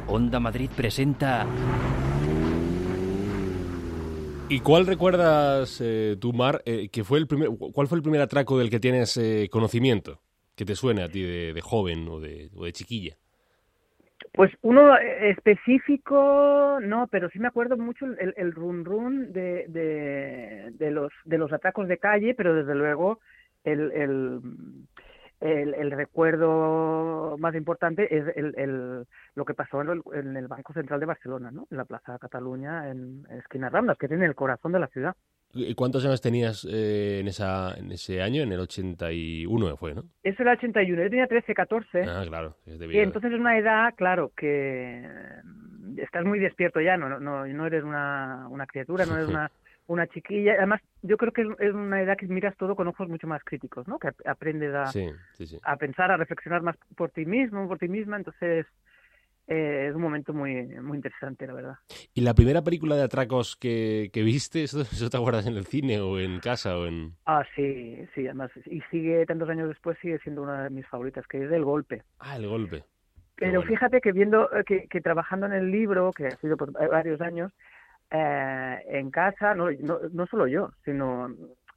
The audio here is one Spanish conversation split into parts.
Onda Madrid presenta... ¿Y cuál recuerdas tú, Mar, cuál fue el primer atraco del que tienes conocimiento? Que te suene a ti de joven o de chiquilla. Pues uno específico, no, pero sí me acuerdo mucho el run run de los atracos de calle, pero desde luego el recuerdo más importante es lo que pasó en el Banco Central de Barcelona, ¿no? En la Plaza Cataluña, en esquina Ramblas, que es en el corazón de la ciudad. ¿Y cuántos años tenías en ese año? En el 81 fue, ¿no? Eso era el 81, yo tenía 13, 14. Ah, claro. Y entonces es una edad, claro, que estás muy despierto ya, no eres una criatura, no eres una chiquilla. Además, yo creo que es una edad que miras todo con ojos mucho más críticos, ¿no? Que aprendes a pensar, a reflexionar más por ti mismo, por ti misma. Entonces, es un momento muy, muy interesante, la verdad. ¿Y la primera película de atracos que viste, eso te acuerdas en el cine o en casa o en...? Ah, sí, además, y tantos años después sigue siendo una de mis favoritas, que es El Golpe. Ah, El Golpe. Pero bueno, fíjate que viendo, que trabajando en el libro, que ha sido por varios años, en casa, no solo yo, sino,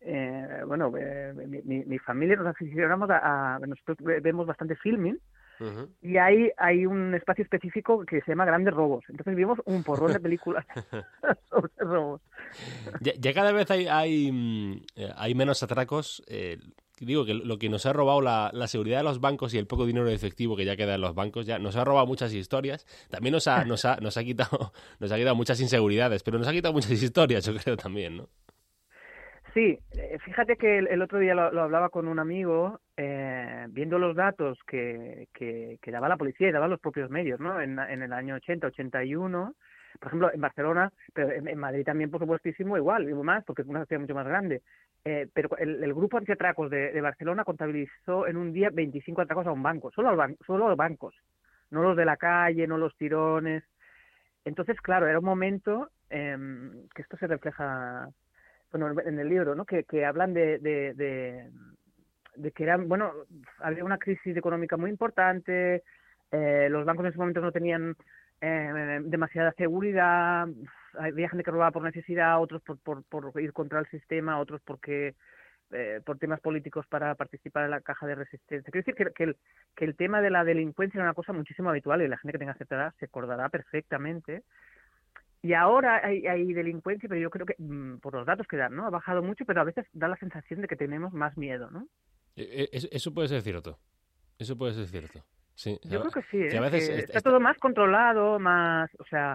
mi familia nos aficionamos nosotros vemos bastante filming. Uh-huh. Y hay un espacio específico que se llama Grandes Robos. Entonces vimos un porrón de películas sobre robos. Ya cada vez hay menos atracos. Digo que lo que nos ha robado la seguridad de los bancos y el poco dinero efectivo que ya queda en los bancos, ya nos ha robado muchas historias. También nos ha quitado muchas inseguridades, pero nos ha quitado muchas historias, yo creo también, ¿no? Sí, fíjate que el otro día lo hablaba con un amigo, viendo los datos que daba la policía y daban los propios medios, ¿no? En el año 80, 81, por ejemplo, en Barcelona, pero en Madrid también, por supuestísimo, igual, y más, porque es una ciudad mucho más grande. Pero el grupo antiatracos de Barcelona contabilizó en un día 25 atracos a un banco, solo los bancos, no los de la calle, no los tirones. Entonces, claro, era un momento que esto se refleja... Bueno, en el libro, ¿no? Que hablan de que había una crisis económica muy importante, los bancos en ese momento no tenían demasiada seguridad, había gente que robaba por necesidad, otros por ir contra el sistema, otros porque por temas políticos para participar en la caja de resistencia. Quiero decir que el tema de la delincuencia era una cosa muchísimo habitual y la gente que tenga cierta edad se acordará perfectamente. Y ahora hay delincuencia, pero yo creo que, por los datos que dan, ¿no? Ha bajado mucho, pero a veces da la sensación de que tenemos más miedo, ¿no? Eso puede ser cierto. Eso puede ser cierto. Sí. Yo creo que sí, que a veces está todo más controlado, más... O sea,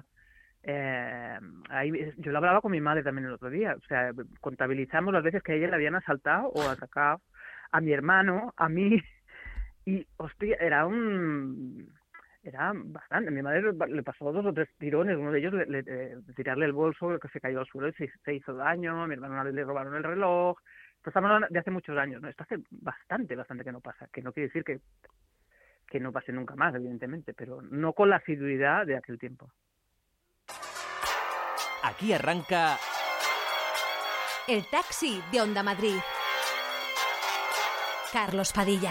yo lo hablaba con mi madre también el otro día. O sea, contabilizamos las veces que a ella le habían asaltado o atacado a mi hermano, a mí. Y, hostia, era bastante. A mi madre le pasó 2 o 3 tirones, uno de ellos tirarle el bolso que se cayó al suelo y se hizo daño, a mi hermano le robaron el reloj. Esto estamos hablando de hace muchos años, ¿no? Esto hace bastante que no pasa, que no quiere decir que no pase nunca más, evidentemente, pero no con la asiduidad de aquel tiempo. Aquí arranca... El taxi de Onda Madrid. Carlos Padilla.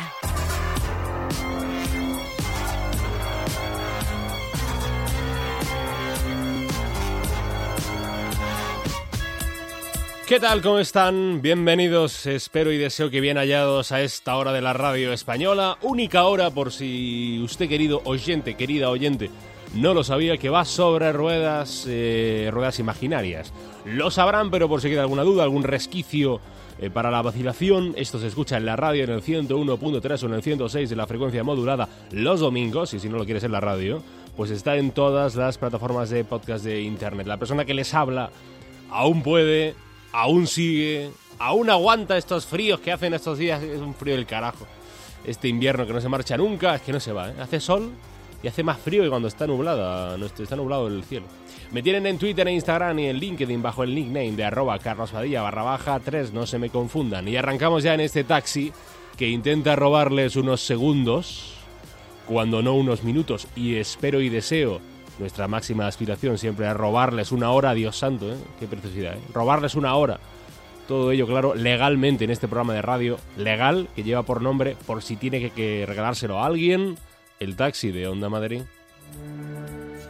¿Qué tal? ¿Cómo están? Bienvenidos, espero y deseo que bien hallados a esta hora de la radio española. Única hora, por si usted, querido oyente, querida oyente, no lo sabía, que va sobre ruedas imaginarias. Lo sabrán, pero por si queda alguna duda, algún resquicio para la vacilación, esto se escucha en la radio en el 101.3 o en el 106 de la frecuencia modulada los domingos, y si no lo quieres en la radio, pues está en todas las plataformas de podcast de internet. La persona que les habla aún puede... aún sigue, aún aguanta estos fríos que hacen estos días. Es un frío del carajo. Este invierno que no se marcha nunca, es que no se va, ¿eh? Hace sol y hace más frío que cuando está nublado el cielo. Me tienen en Twitter e Instagram y en LinkedIn bajo el nickname de @carlospadilla_3, no se me confundan. Y arrancamos ya en este taxi que intenta robarles unos segundos, cuando no unos minutos, y espero y deseo... Nuestra máxima aspiración siempre es robarles una hora, Dios santo, ¿eh? Qué preciosidad, ¿eh? Robarles una hora. Todo ello, claro, legalmente en este programa de radio legal, que lleva por nombre, por si tiene que regalárselo a alguien, el taxi de Onda Madrid.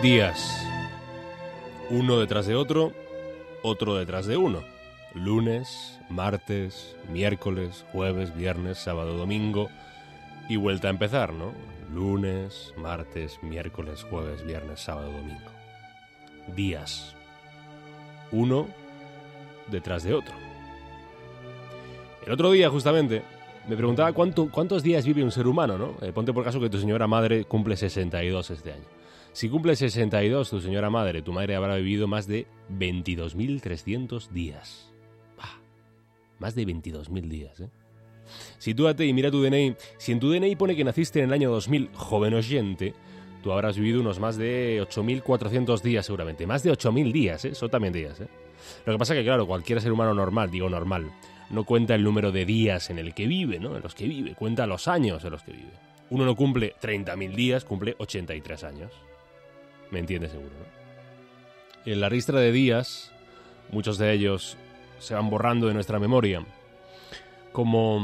Días. Uno detrás de otro, otro detrás de uno. Lunes, martes, miércoles, jueves, viernes, sábado, domingo. Y vuelta a empezar, ¿no? Lunes, martes, miércoles, jueves, viernes, sábado, domingo. Días. Uno detrás de otro. El otro día, justamente, me preguntaba cuántos días vive un ser humano, ¿no? Ponte por caso que tu señora madre cumple 62 este año. Si cumple 62 tu señora madre, tu madre habrá vivido más de 22.300 días. Más de 22.000 días, ¿eh? Sitúate y mira tu DNI. Si en tu DNI pone que naciste en el año 2000, joven oyente, tú habrás vivido unos más de 8.400 días seguramente. Más de 8.000 días, ¿eh? Son también días, ¿eh? Lo que pasa es que, claro, cualquier ser humano normal, digo normal, no cuenta el número de días en el que vive, ¿no? En los que vive, cuenta los años en los que vive. Uno no cumple 30.000 días, cumple 83 años. ¿Me entiendes seguro, no? En la ristra de días, muchos de ellos se van borrando de nuestra memoria. Como,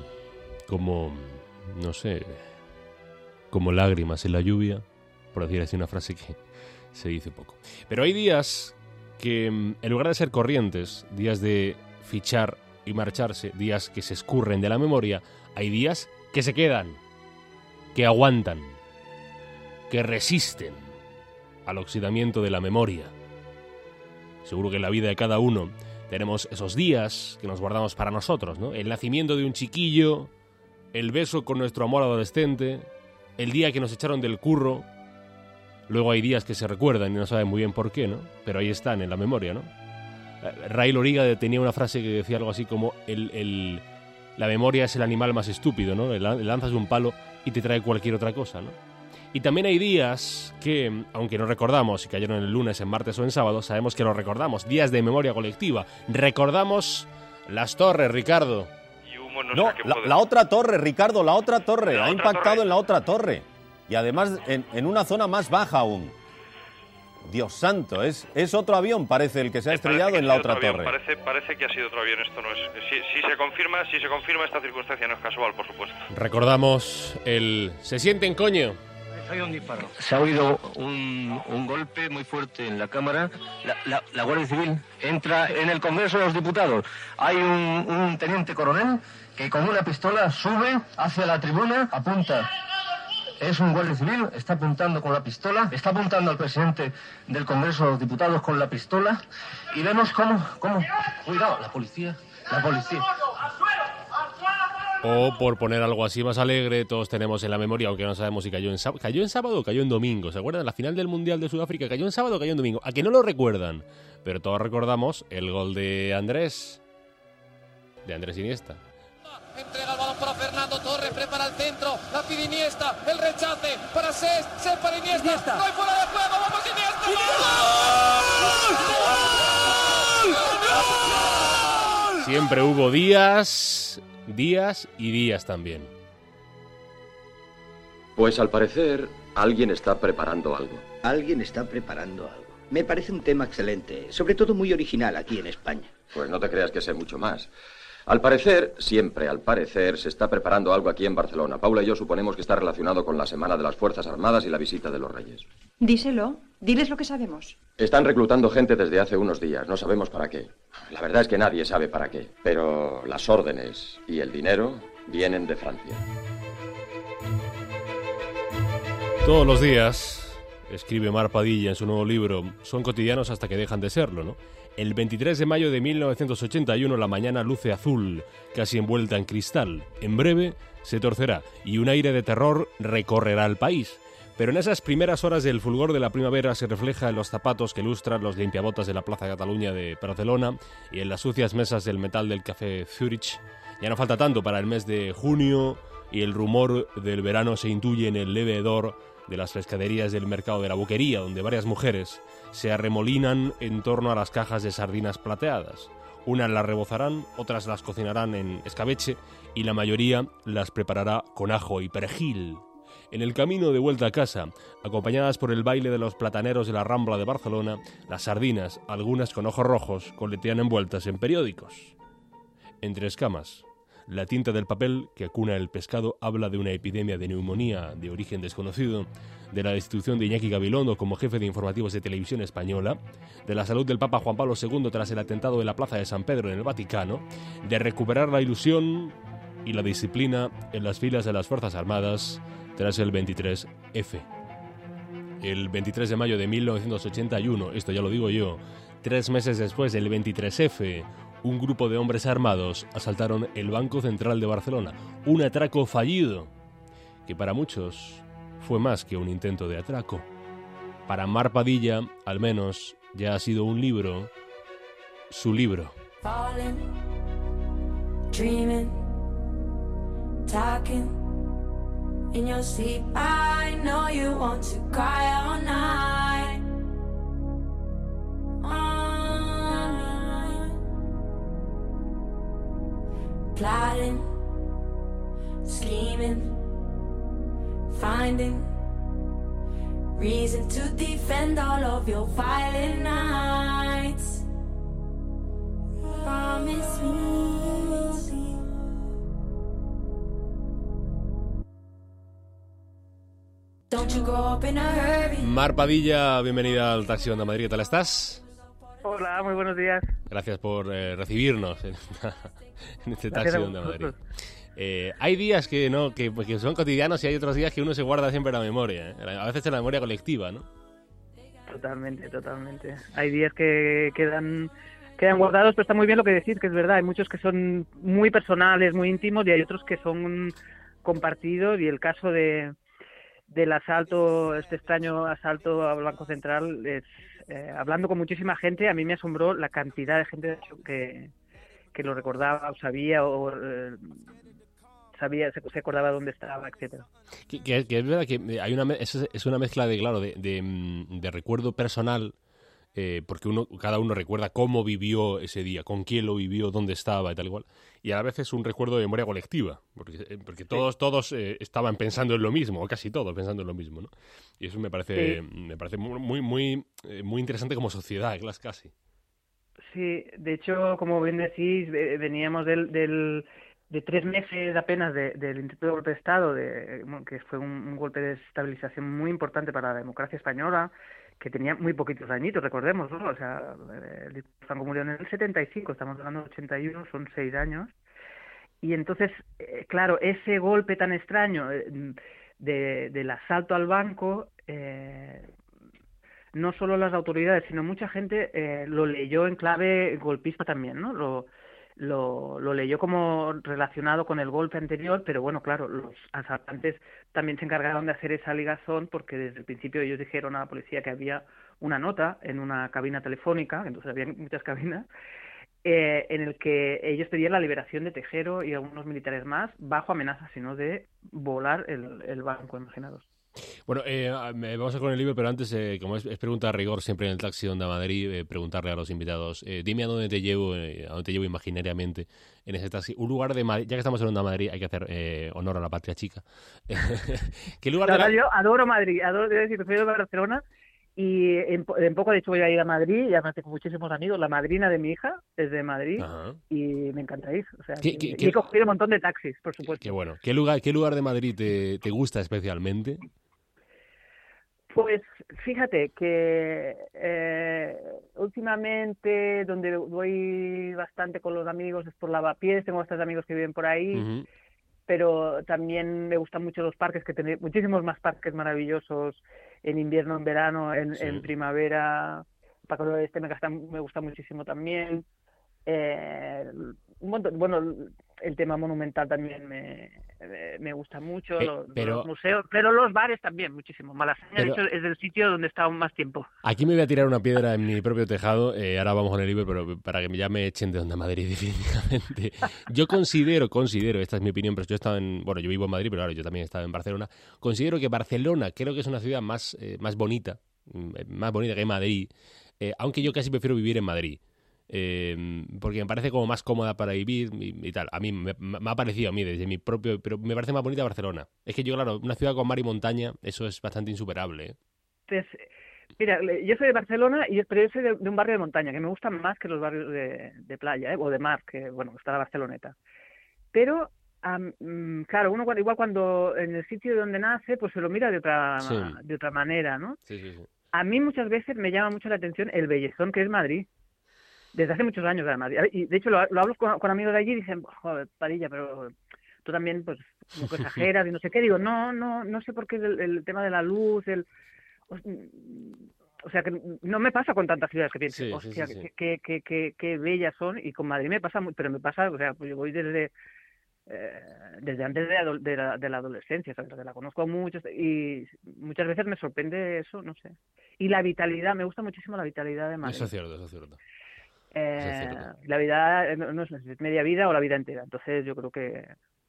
no sé, como lágrimas en la lluvia, por decir así una frase que se dice poco. Pero hay días que, en lugar de ser corrientes, días de fichar y marcharse, días que se escurren de la memoria, hay días que se quedan, que aguantan, que resisten al oxidamiento de la memoria. Seguro que en la vida de cada uno tenemos esos días que nos guardamos para nosotros, ¿no? El nacimiento de un chiquillo, el beso con nuestro amor adolescente, el día que nos echaron del curro. Luego hay días que se recuerdan y no saben muy bien por qué, ¿no? Pero ahí están, en la memoria, ¿no? Ray Loriga tenía una frase que decía algo así como la memoria es el animal más estúpido, ¿no? Le lanzas un palo y te trae cualquier otra cosa, ¿no? Y también hay días que, aunque no recordamos si cayeron el lunes, en martes o en sábado, sabemos que los recordamos. Días de memoria colectiva. Recordamos las torres, Ricardo. Y humo, no, la otra torre, Ricardo, la otra torre. Ha impactado en la otra torre. Y además en una zona más baja aún. Dios santo, es otro avión, parece, el que se ha estrellado en la otra torre. Parece que ha sido otro avión, esto no es... Si se confirma esta circunstancia, no es casual, por supuesto. Recordamos ¿Se sienten, coño? Hay un disparo. Se ha oído un golpe muy fuerte en la Cámara. La Guardia Civil entra en el Congreso de los Diputados. Hay un teniente coronel que con una pistola sube hacia la tribuna, apunta. Es un Guardia Civil, está apuntando con la pistola, está apuntando al presidente del Congreso de los Diputados con la pistola y vemos cómo... Cuidado, la policía. O, por poner algo así más alegre, todos tenemos en la memoria, aunque no sabemos si cayó en sábado o cayó en domingo. ¿Se acuerdan? La final del Mundial de Sudáfrica cayó en sábado o cayó en domingo. ¿A que no lo recuerdan? Pero todos recordamos el gol de Andrés Iniesta. Entrega el balón para Fernando Torres, prepara el centro, la pide Iniesta, el rechace para Cés para Iniesta. No hay fuera de juego, vamos Iniesta. ¡Gol! Siempre hubo días y días también. Pues al parecer, alguien está preparando algo. Alguien está preparando algo. Me parece un tema excelente, sobre todo muy original aquí en España. Pues no te creas que sé mucho más. Al parecer, siempre al parecer, se está preparando algo aquí en Barcelona. Paula y yo suponemos que está relacionado con la Semana de las Fuerzas Armadas y la visita de los Reyes. Díselo, diles lo que sabemos. Están reclutando gente desde hace unos días, no sabemos para qué. La verdad es que nadie sabe para qué, pero las órdenes y el dinero vienen de Francia. Todos los días, escribe Mar Padilla en su nuevo libro, son cotidianos hasta que dejan de serlo, ¿no? El 23 de mayo de 1981 la mañana luce azul, casi envuelta en cristal. En breve se torcerá y un aire de terror recorrerá el país. Pero en esas primeras horas del fulgor de la primavera se refleja en los zapatos que ilustran los limpiabotas de la Plaza Cataluña de Barcelona y en las sucias mesas del metal del Café Zurich. Ya no falta tanto para el mes de junio y el rumor del verano se intuye en el leve hedor de las pescaderías del mercado de la Boquería, donde varias mujeres se arremolinan en torno a las cajas de sardinas plateadas. Unas las rebozarán, otras las cocinarán en escabeche y la mayoría las preparará con ajo y perejil. En el camino de vuelta a casa, acompañadas por el baile de los plataneros de la Rambla de Barcelona, las sardinas, algunas con ojos rojos, coletean envueltas en periódicos. Entre escamas, La tinta del papel que acuna el pescado habla de una epidemia de neumonía de origen desconocido, de la destitución de Iñaki Gabilondo como jefe de informativos de Televisión Española, de la salud del Papa Juan Pablo II tras el atentado de la Plaza de San Pedro en el Vaticano, de recuperar la ilusión y la disciplina en las filas de las Fuerzas Armadas tras el 23F. El 23 de mayo de 1981, esto ya lo digo yo, 3 meses después del 23F, un grupo de hombres armados asaltaron el Banco Central de Barcelona. Un atraco fallido, que para muchos fue más que un intento de atraco. Para Mar Padilla, al menos, ya ha sido un libro, su libro. Falling, dreaming, talking in your sleep. I know you want to cry all night. Plotting, scheming, finding reason to defend all of your violent nights. Promise me. Don't you grow up in a hurry. Mar Padilla, bienvenida al Taxi Onda Madrid, ¿qué tal estás? Hola, muy buenos días. Gracias por recibirnos en este Taxi Onda Madrid. Hay días que son cotidianos y hay otros días que uno se guarda siempre en la memoria, ¿eh? A veces en la memoria colectiva, ¿no? Totalmente. Hay días que quedan guardados, pero está muy bien lo que decís, que es verdad. Hay muchos que son muy personales, muy íntimos, y hay otros que son compartidos. Y el caso del asalto, este extraño asalto al Banco Central, hablando con muchísima gente, a mí me asombró la cantidad de gente que lo recordaba o sabía se acordaba dónde estaba, etcétera. Que es verdad que hay es una mezcla de recuerdo personal, porque cada uno recuerda cómo vivió ese día, con quién lo vivió, dónde estaba y tal igual, y a la vez es un recuerdo de memoria colectiva, porque todos estaban pensando en lo mismo, o casi todos pensando en lo mismo, ¿no? Y eso me parece muy interesante como sociedad, casi. Sí, de hecho, como bien decís, veníamos de 3 meses apenas del intento de golpe de Estado, que fue un golpe de desestabilización muy importante para la democracia española, que tenía muy poquitos añitos, recordemos, ¿no? O sea, el Franco murió en el 75, estamos hablando del 81, son 6 años. Y entonces, claro, ese golpe tan extraño del asalto al banco, no solo las autoridades, sino mucha gente lo leyó en clave golpista también, ¿no? Lo leyó como relacionado con el golpe anterior, pero bueno, claro, los asaltantes también se encargaron de hacer esa ligazón, porque desde el principio ellos dijeron a la policía que había una nota en una cabina telefónica, entonces había muchas cabinas, en el que ellos pedían la liberación de Tejero y algunos militares más, bajo amenaza, sino de volar el banco, imaginaros. Bueno, vamos a con el libro, pero antes, como es pregunta a rigor siempre en el Taxi Onda Madrid, preguntarle a los invitados, dime a dónde te llevo imaginariamente en ese taxi. Un lugar de Madrid, ya que estamos en Onda Madrid, hay que hacer honor a la patria chica. ¿Qué lugar Yo adoro Madrid, prefiero Barcelona, y en poco, de hecho, voy a ir a Madrid, y además tengo muchísimos amigos. La madrina de mi hija es de Madrid. Ajá. Y me encantáis. O sea, y he cogido un montón de taxis, por supuesto. Qué bueno. ¿Qué lugar de Madrid te gusta especialmente? Pues fíjate que últimamente donde voy bastante con los amigos es por Lavapiés, tengo bastantes amigos que viven por ahí, pero también me gustan mucho los parques, que tengo muchísimos más parques maravillosos en invierno, en verano, en primavera. Paco del Oeste me gusta muchísimo también. Un montón, bueno, el tema monumental también me gusta mucho, los museos, pero los bares también muchísimo. Malasaña, de hecho, es el sitio donde he estado más tiempo. Aquí me voy a tirar una piedra en mi propio tejado, ahora vamos con el libro, pero para que ya me echen de Onda Madrid definitivamente. Yo considero, esta es mi opinión, pero yo yo vivo en Madrid, pero ahora yo también he estado en Barcelona. Considero que Barcelona creo que es una ciudad más bonita que Madrid, aunque yo casi prefiero vivir en Madrid. Porque me parece como más cómoda para vivir y tal. A mí me ha parecido desde mi propio, pero me parece más bonita Barcelona. Es que yo, claro, una ciudad con mar y montaña, eso es bastante insuperable, ¿eh? Pues, mira, yo soy de Barcelona, pero yo soy de un barrio de montaña, que me gustan más que los barrios de playa, o de mar, que bueno, está la Barceloneta. pero claro, uno igual cuando en el sitio donde nace, pues se lo mira de otra manera, ¿no? Sí. A mí muchas veces me llama mucho la atención el bellezón que es Madrid. Desde hace muchos años, además. Y de hecho lo hablo con amigos de allí y dicen, joder, Padilla, pero tú también, pues, como que exageras y no sé qué. Digo, no sé por qué el tema de la luz, o sea, que no me pasa con tantas ciudades que pienso, hostia, sí. Qué bellas son, y con Madrid me pasa, pero me pasa, o sea, pues yo voy desde antes de la adolescencia, ¿sabes? La conozco mucho y muchas veces me sorprende eso, no sé. Y la vitalidad, me gusta muchísimo la vitalidad de Madrid. Eso es cierto. La vida no es media vida o la vida entera, entonces yo creo que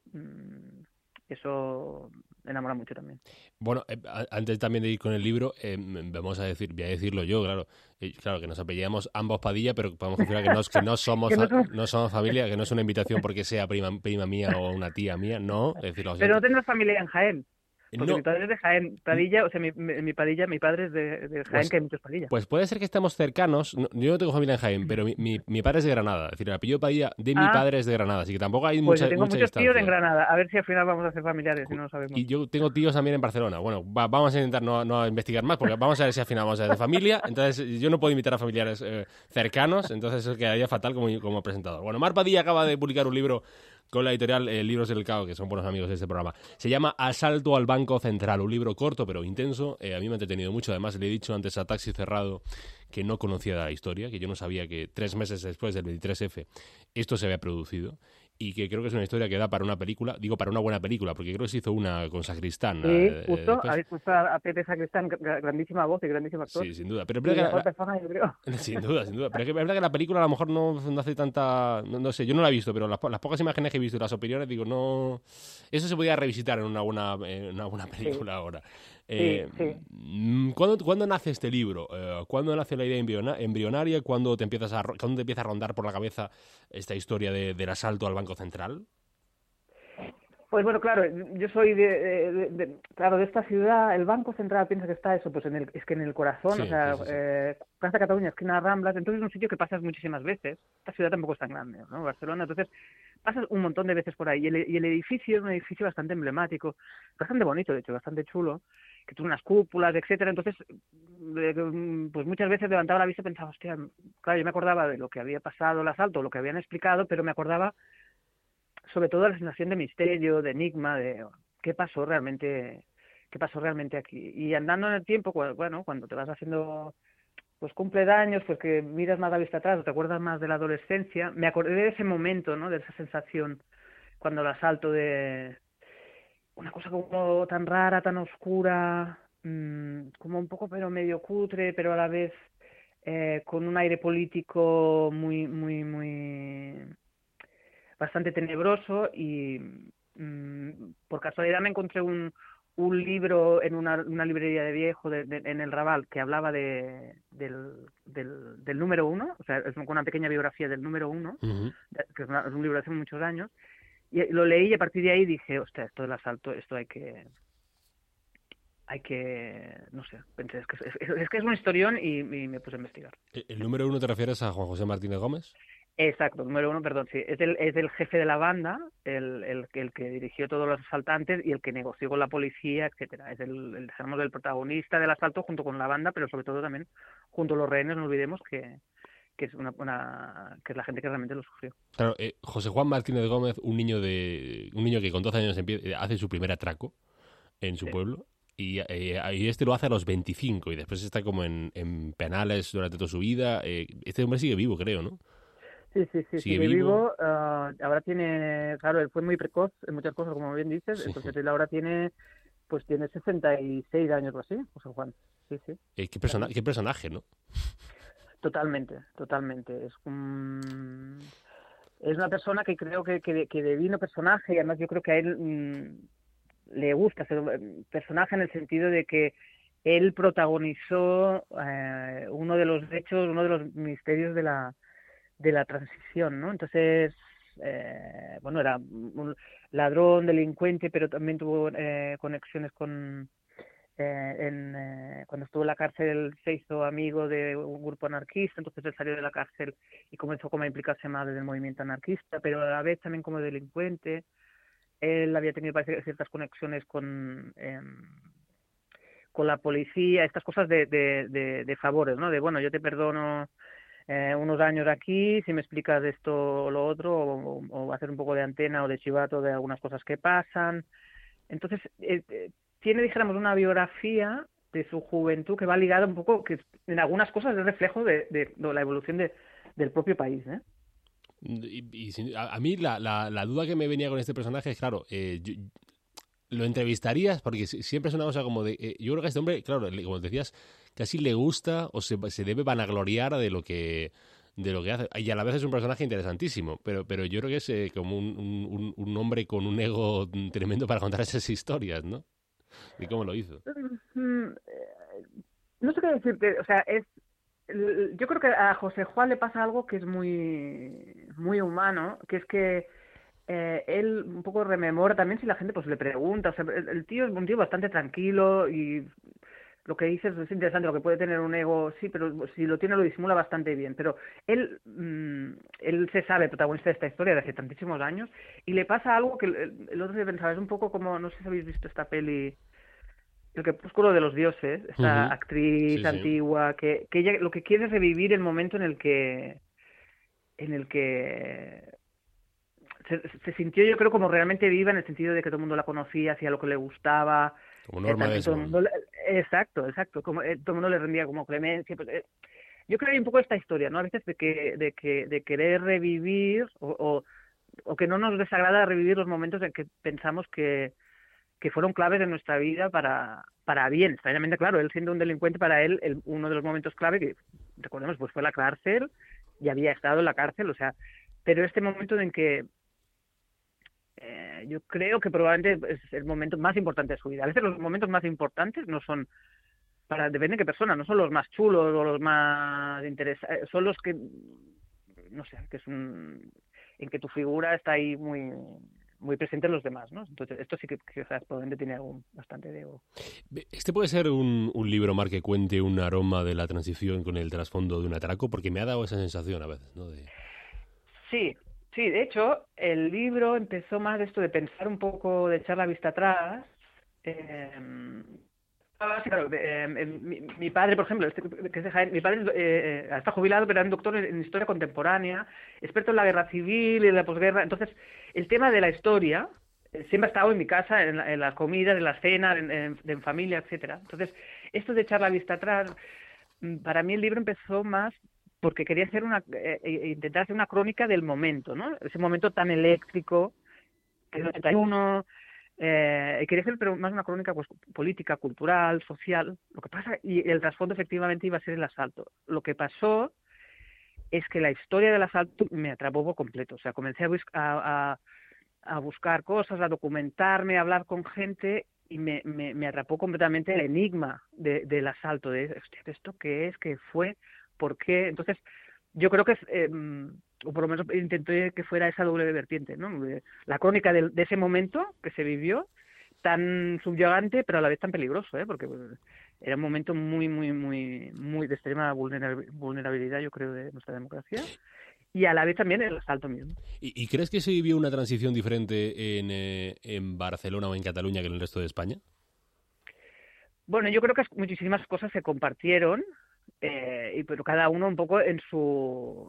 eso enamora mucho también. Bueno, antes también de ir con el libro, voy a decirlo yo, claro, que nos apellidamos ambos Padilla, pero podemos confirmar que no somos familia, que no es una invitación porque sea prima mía o una tía mía, no. Pero no tendrás familia en Jaén. Porque mi padre es de Jaén, Padilla, o sea, mi padre es de Jaén, que hay muchos Padilla. Pues puede ser que estemos cercanos, yo no tengo familia en Jaén, pero mi padre es de Granada, es decir, el apellido Padilla de mi padre es de Granada, así que tampoco hay mucha distancia. Pues tengo muchos tíos en Granada, a ver si al final vamos a ser familiares, si no lo sabemos. Y yo tengo tíos también en Barcelona, bueno, vamos a intentar no investigar más, porque vamos a ver si al final vamos a ser de familia, entonces yo no puedo invitar a familiares cercanos, entonces eso quedaría fatal como presentador. Bueno, Mar Padilla acaba de publicar un libro con la editorial Libros del Cao, que son buenos amigos de este programa. Se llama Asalto al Banco Central, un libro corto pero intenso. A mí me ha entretenido mucho. Además, le he dicho antes a Taxi Cerrado que no conocía la historia, que yo no sabía que 3 meses después del 23F esto se había producido, y que creo que es una historia que da para una película, digo para una buena película, porque creo que se hizo una con Sacristán. Sí, justo, habéis puesto a Pepe Sacristán, grandísima voz y grandísimo actor. Sí, sin duda. Pero es verdad persona, yo creo. Sin duda. Pero es verdad que la película a lo mejor no hace tanta... No sé, yo no la he visto, pero las pocas imágenes que he visto y las opiniones, digo, no... Eso se podía revisitar en una buena película ahora. ¿Cuándo nace este libro? ¿Cuándo nace la idea embrionaria? ¿Cuándo te empieza a rondar por la cabeza esta historia del asalto al Banco Central? Pues bueno, claro, yo soy de esta ciudad. El Banco Central, piensa que está eso, pues en el corazón, o sea, Plaza Cataluña, esquina Ramblas, entonces es un sitio que pasas muchísimas veces. Esta ciudad tampoco es tan grande, ¿no? Barcelona, entonces pasas un montón de veces por ahí, y el edificio es un edificio bastante emblemático, bastante bonito, de hecho, bastante chulo, que tiene unas cúpulas, etcétera. Entonces, pues muchas veces levantaba la vista y pensaba, hostia, claro, yo me acordaba de lo que había pasado el asalto, lo que habían explicado, pero me acordaba sobre todo la sensación de misterio, de enigma, de qué pasó realmente aquí. Y andando en el tiempo, bueno, cuando te vas haciendo pues cumpleaños, pues que miras más la vista atrás, o te acuerdas más de la adolescencia, me acordé de ese momento, ¿no? De esa sensación cuando el asalto, de una cosa como tan rara, tan oscura, como un poco pero medio cutre, pero a la vez con un aire político muy bastante tenebroso. Y por casualidad me encontré un libro en una librería de viejo en el Raval, que hablaba del número 1, o sea, es una pequeña biografía del número 1, que es un libro de hace muchos años, y lo leí, y a partir de ahí dije, hostia, esto del asalto, esto hay que no sé, pensé, es que es un historión, y me puse a investigar. ¿El número 1 te refieres a Juan José Martínez Gómez? Exacto, número 1, perdón, sí. Es el jefe de la banda, el que dirigió todos los asaltantes y el que negoció con la policía, etcétera. Es el protagonista del asalto junto con la banda, pero sobre todo también junto a los rehenes, no olvidemos que es que es la gente que realmente lo sufrió. Claro, José Juan Martínez Gómez, un niño que con 12 años hace su primer atraco en su pueblo. Y este lo hace a los 25 y después está como en penales durante toda su vida. Este hombre sigue vivo, creo, ¿no? Sí, sigue vivo. Ahora tiene, claro, él fue muy precoz en muchas cosas, como bien dices, sí. Entonces él ahora tiene 66 años o así, José Juan. Sí. Qué personaje, ¿no? Totalmente. Es una persona que creo que devino personaje, y además yo creo que a él le gusta ser personaje, en el sentido de que él protagonizó uno de los hechos, uno de los misterios de la transición, ¿no? Entonces, bueno, era un ladrón, delincuente, pero también tuvo conexiones con cuando estuvo en la cárcel se hizo amigo de un grupo anarquista, entonces él salió de la cárcel y comenzó como a implicarse más en el movimiento anarquista, pero a la vez también como delincuente. Él había tenido, parece, ciertas conexiones con la policía, estas cosas de favores, ¿no? De, bueno, yo te perdono unos años aquí, si me explicas esto o lo otro, o hacer un poco de antena o de chivato de algunas cosas que pasan. Entonces, tiene, dijéramos, una biografía de su juventud que va ligada un poco, que en algunas cosas es reflejo de la evolución del propio país, ¿eh? A mí la duda que me venía con este personaje es, claro, ¿lo entrevistarías? Porque siempre es una cosa como de... yo creo que a este hombre, claro, como decías, casi le gusta o se debe vanagloriar de lo que hace. Y a la vez es un personaje interesantísimo, pero yo creo que es como un hombre con un ego tremendo para contar esas historias, ¿no? ¿Y cómo lo hizo? No sé qué decirte, o sea, yo creo que a José Juan le pasa algo que es muy, muy humano, que es que él un poco rememora también si la gente pues le pregunta. O sea, el tío es un tío bastante tranquilo y lo que dices es interesante, lo que puede tener un ego, sí, pero si lo tiene lo disimula bastante bien. Pero él se sabe protagonista de esta historia de hace tantísimos años y le pasa algo que el otro día pensaba, es un poco como, no sé si habéis visto esta peli, El crepúsculo de los dioses, esta actriz antigua, que ella lo que quiere es revivir el momento en el que se sintió, yo creo, como realmente viva, en el sentido de que todo el mundo la conocía, hacía lo que le gustaba. Como Norma Desmond. Exacto, como todo el mundo le rendía como clemencia. Pues, yo creo que hay un poco esta historia, ¿no? A veces de querer revivir o que no nos desagrada revivir los momentos en que pensamos que fueron claves en nuestra vida para bien. Extrañamente, claro, él siendo un delincuente, para él uno de los momentos clave, que recordemos, pues fue la cárcel, y había estado en la cárcel, o sea, pero este momento en que yo creo que probablemente es el momento más importante de su vida. A veces los momentos más importantes no son, depende de qué persona, no son los más chulos o los más interesantes, son los que, no sé, en que tu figura está ahí muy muy presente en los demás, ¿no? Entonces, esto sí que quizás probablemente tiene bastante de ego. ¿Este puede ser un libro, Marc, que cuente un aroma de la transición con el trasfondo de un atraco? Porque me ha dado esa sensación a veces, ¿no? Sí, de hecho, el libro empezó más de esto de pensar un poco, de echar la vista atrás. Claro, mi padre, por ejemplo, que es de Jaén, mi padre está jubilado, pero era un doctor en historia contemporánea, experto en la guerra civil y en la posguerra. Entonces, el tema de la historia siempre ha estado en mi casa, en las comidas, en las cenas, en familia, etcétera. Entonces, esto de echar la vista atrás, para mí el libro empezó más porque quería intentar hacer una crónica del momento, ¿no? Ese momento tan eléctrico, que es el 91. Quería hacer pero más una crónica pues política, cultural, social. Lo que pasa, y el trasfondo efectivamente iba a ser el asalto. Lo que pasó es que la historia del asalto me atrapó por completo. O sea, comencé a buscar cosas, a documentarme, a hablar con gente, y me atrapó completamente el enigma del asalto. Hostia, ¿esto qué es? ¿Qué fue? ¿Por qué? Entonces, yo creo que o por lo menos intenté que fuera esa doble vertiente, ¿no? La crónica de ese momento que se vivió, tan subyugante, pero a la vez tan peligroso, porque era un momento muy, muy, muy, muy de extrema vulnerabilidad, yo creo, de nuestra democracia, y a la vez también el asalto mismo. ¿Y crees que se vivió una transición diferente en Barcelona o en Cataluña que en el resto de España? Bueno, yo creo que muchísimas cosas se compartieron, pero cada uno un poco en su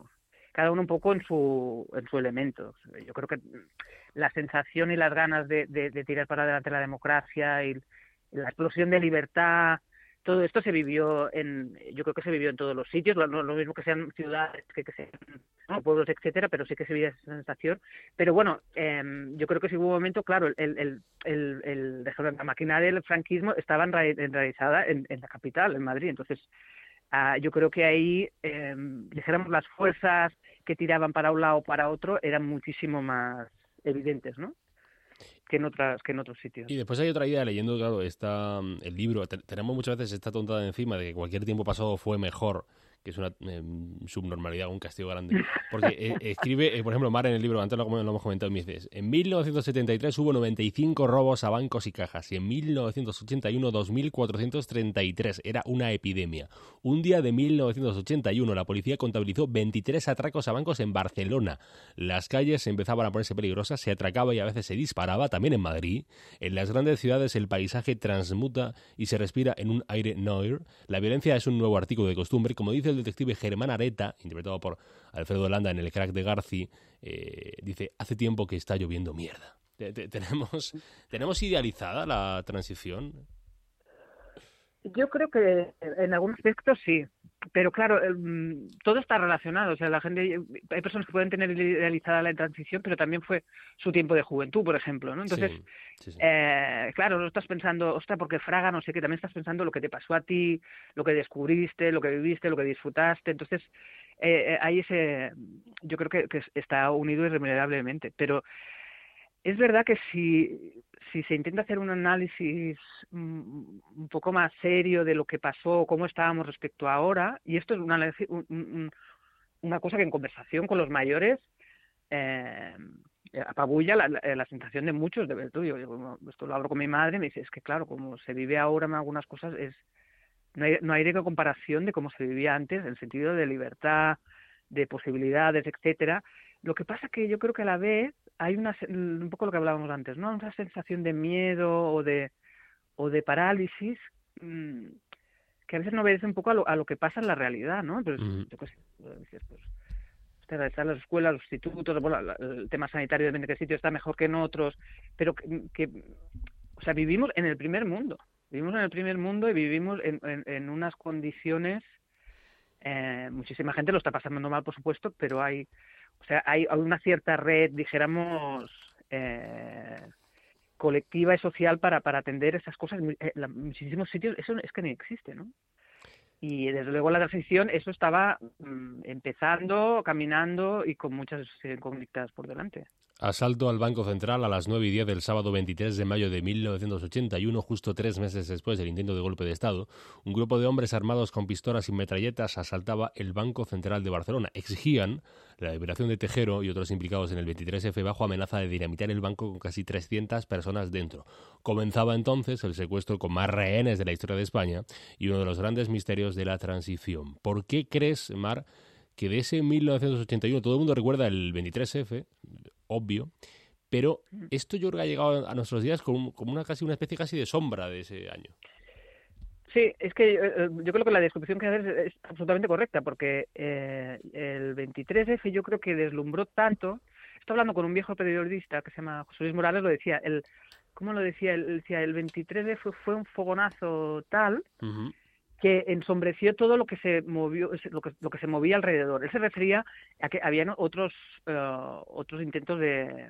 elemento. Yo creo que la sensación y las ganas de tirar para adelante la democracia y la explosión de libertad, todo esto se vivió yo creo que se vivió en todos los sitios, lo mismo que sean ciudades, que sean pueblos, etcétera, pero sí que se vivía esa sensación. Pero bueno, yo creo que sí hubo un momento, claro, la maquinaria del franquismo estaba enraizada en la capital, en Madrid. Entonces, yo creo que ahí, dijéramos, las fuerzas que tiraban para un lado o para otro eran muchísimo más evidentes, ¿no? que en otros sitios. Y después hay otra idea, leyendo, claro, el libro, tenemos muchas veces esta tontada encima de que cualquier tiempo pasado fue mejor que es una subnormalidad, un castigo grande. Porque escribe, por ejemplo, Mar en el libro, antes lo hemos comentado, me dices, en 1973 hubo 95 robos a bancos y cajas y en 1981 2.433. Era una epidemia. Un día de 1981 la policía contabilizó 23 atracos a bancos en Barcelona. Las calles empezaban a ponerse peligrosas, se atracaba y a veces se disparaba, también en Madrid. En las grandes ciudades el paisaje transmuta y se respira en un aire noir. La violencia es un nuevo artículo de costumbre. Como dice el detective Germán Areta, interpretado por Alfredo Landa en El crack de Garci, dice, hace tiempo que está lloviendo mierda. ¿Tenemos idealizada la transición? Yo creo que en algún aspecto sí, pero claro, todo está relacionado. O sea, la gente, hay personas que pueden tener idealizada la transición, pero también fue su tiempo de juventud, por ejemplo, ¿no? Entonces, sí. Claro, no estás pensando, ostras, porque Fraga, no sé qué, también estás pensando lo que te pasó a ti, lo que descubriste, lo que viviste, lo que disfrutaste. Entonces, ahí yo creo que está unido irremediablemente, pero es verdad que si se intenta hacer un análisis un poco más serio de lo que pasó, cómo estábamos respecto a ahora, y esto es una cosa que en conversación con los mayores apabulla la sensación de muchos de ver tú. Esto lo hablo con mi madre, me dice, es que claro, como se vive ahora en algunas cosas, no hay de comparación de cómo se vivía antes, en el sentido de libertad, de posibilidades, etcétera. Lo que pasa que yo creo que a la vez hay un poco lo que hablábamos antes, ¿no? Una sensación de miedo o de parálisis que a veces no obedece un poco a lo que pasa en la realidad, ¿no? Pero yo qué sé, dices, pues están las escuelas, los institutos, bueno, el tema sanitario depende de qué sitio está mejor que en otros, pero o sea, vivimos en el primer mundo. Vivimos en el primer mundo y vivimos en unas condiciones, muchísima gente lo está pasando mal, por supuesto, pero hay una cierta red, dijéramos, colectiva y social para atender esas cosas. En muchísimos sitios eso es que ni existe, ¿no? Y desde luego la transición, eso estaba empezando, caminando y con muchas incógnitas por delante. Asalto al Banco Central a las 9:10 del sábado 23 de mayo de 1981, justo 3 meses después del intento de golpe de Estado. Un grupo de hombres armados con pistolas y metralletas asaltaba el Banco Central de Barcelona. Exigían la liberación de Tejero y otros implicados en el 23F bajo amenaza de dinamitar el banco con casi 300 personas dentro. Comenzaba entonces el secuestro con más rehenes de la historia de España y uno de los grandes misterios de la transición. ¿Por qué crees, Mar, que de ese 1981 todo el mundo recuerda el 23F, obvio, pero esto yo creo que ha llegado a nuestros días como casi una especie casi de sombra de ese año? Sí, es que yo creo que la descripción que haces es absolutamente correcta, porque el 23F yo creo que deslumbró tanto. Estoy hablando con un viejo periodista que se llama José Luis Morales, lo decía, ¿cómo lo decía? Él decía, el 23F fue un fogonazo tal que ensombreció todo lo que se movió, lo que se movía alrededor. Él se refería a que habían otros intentos de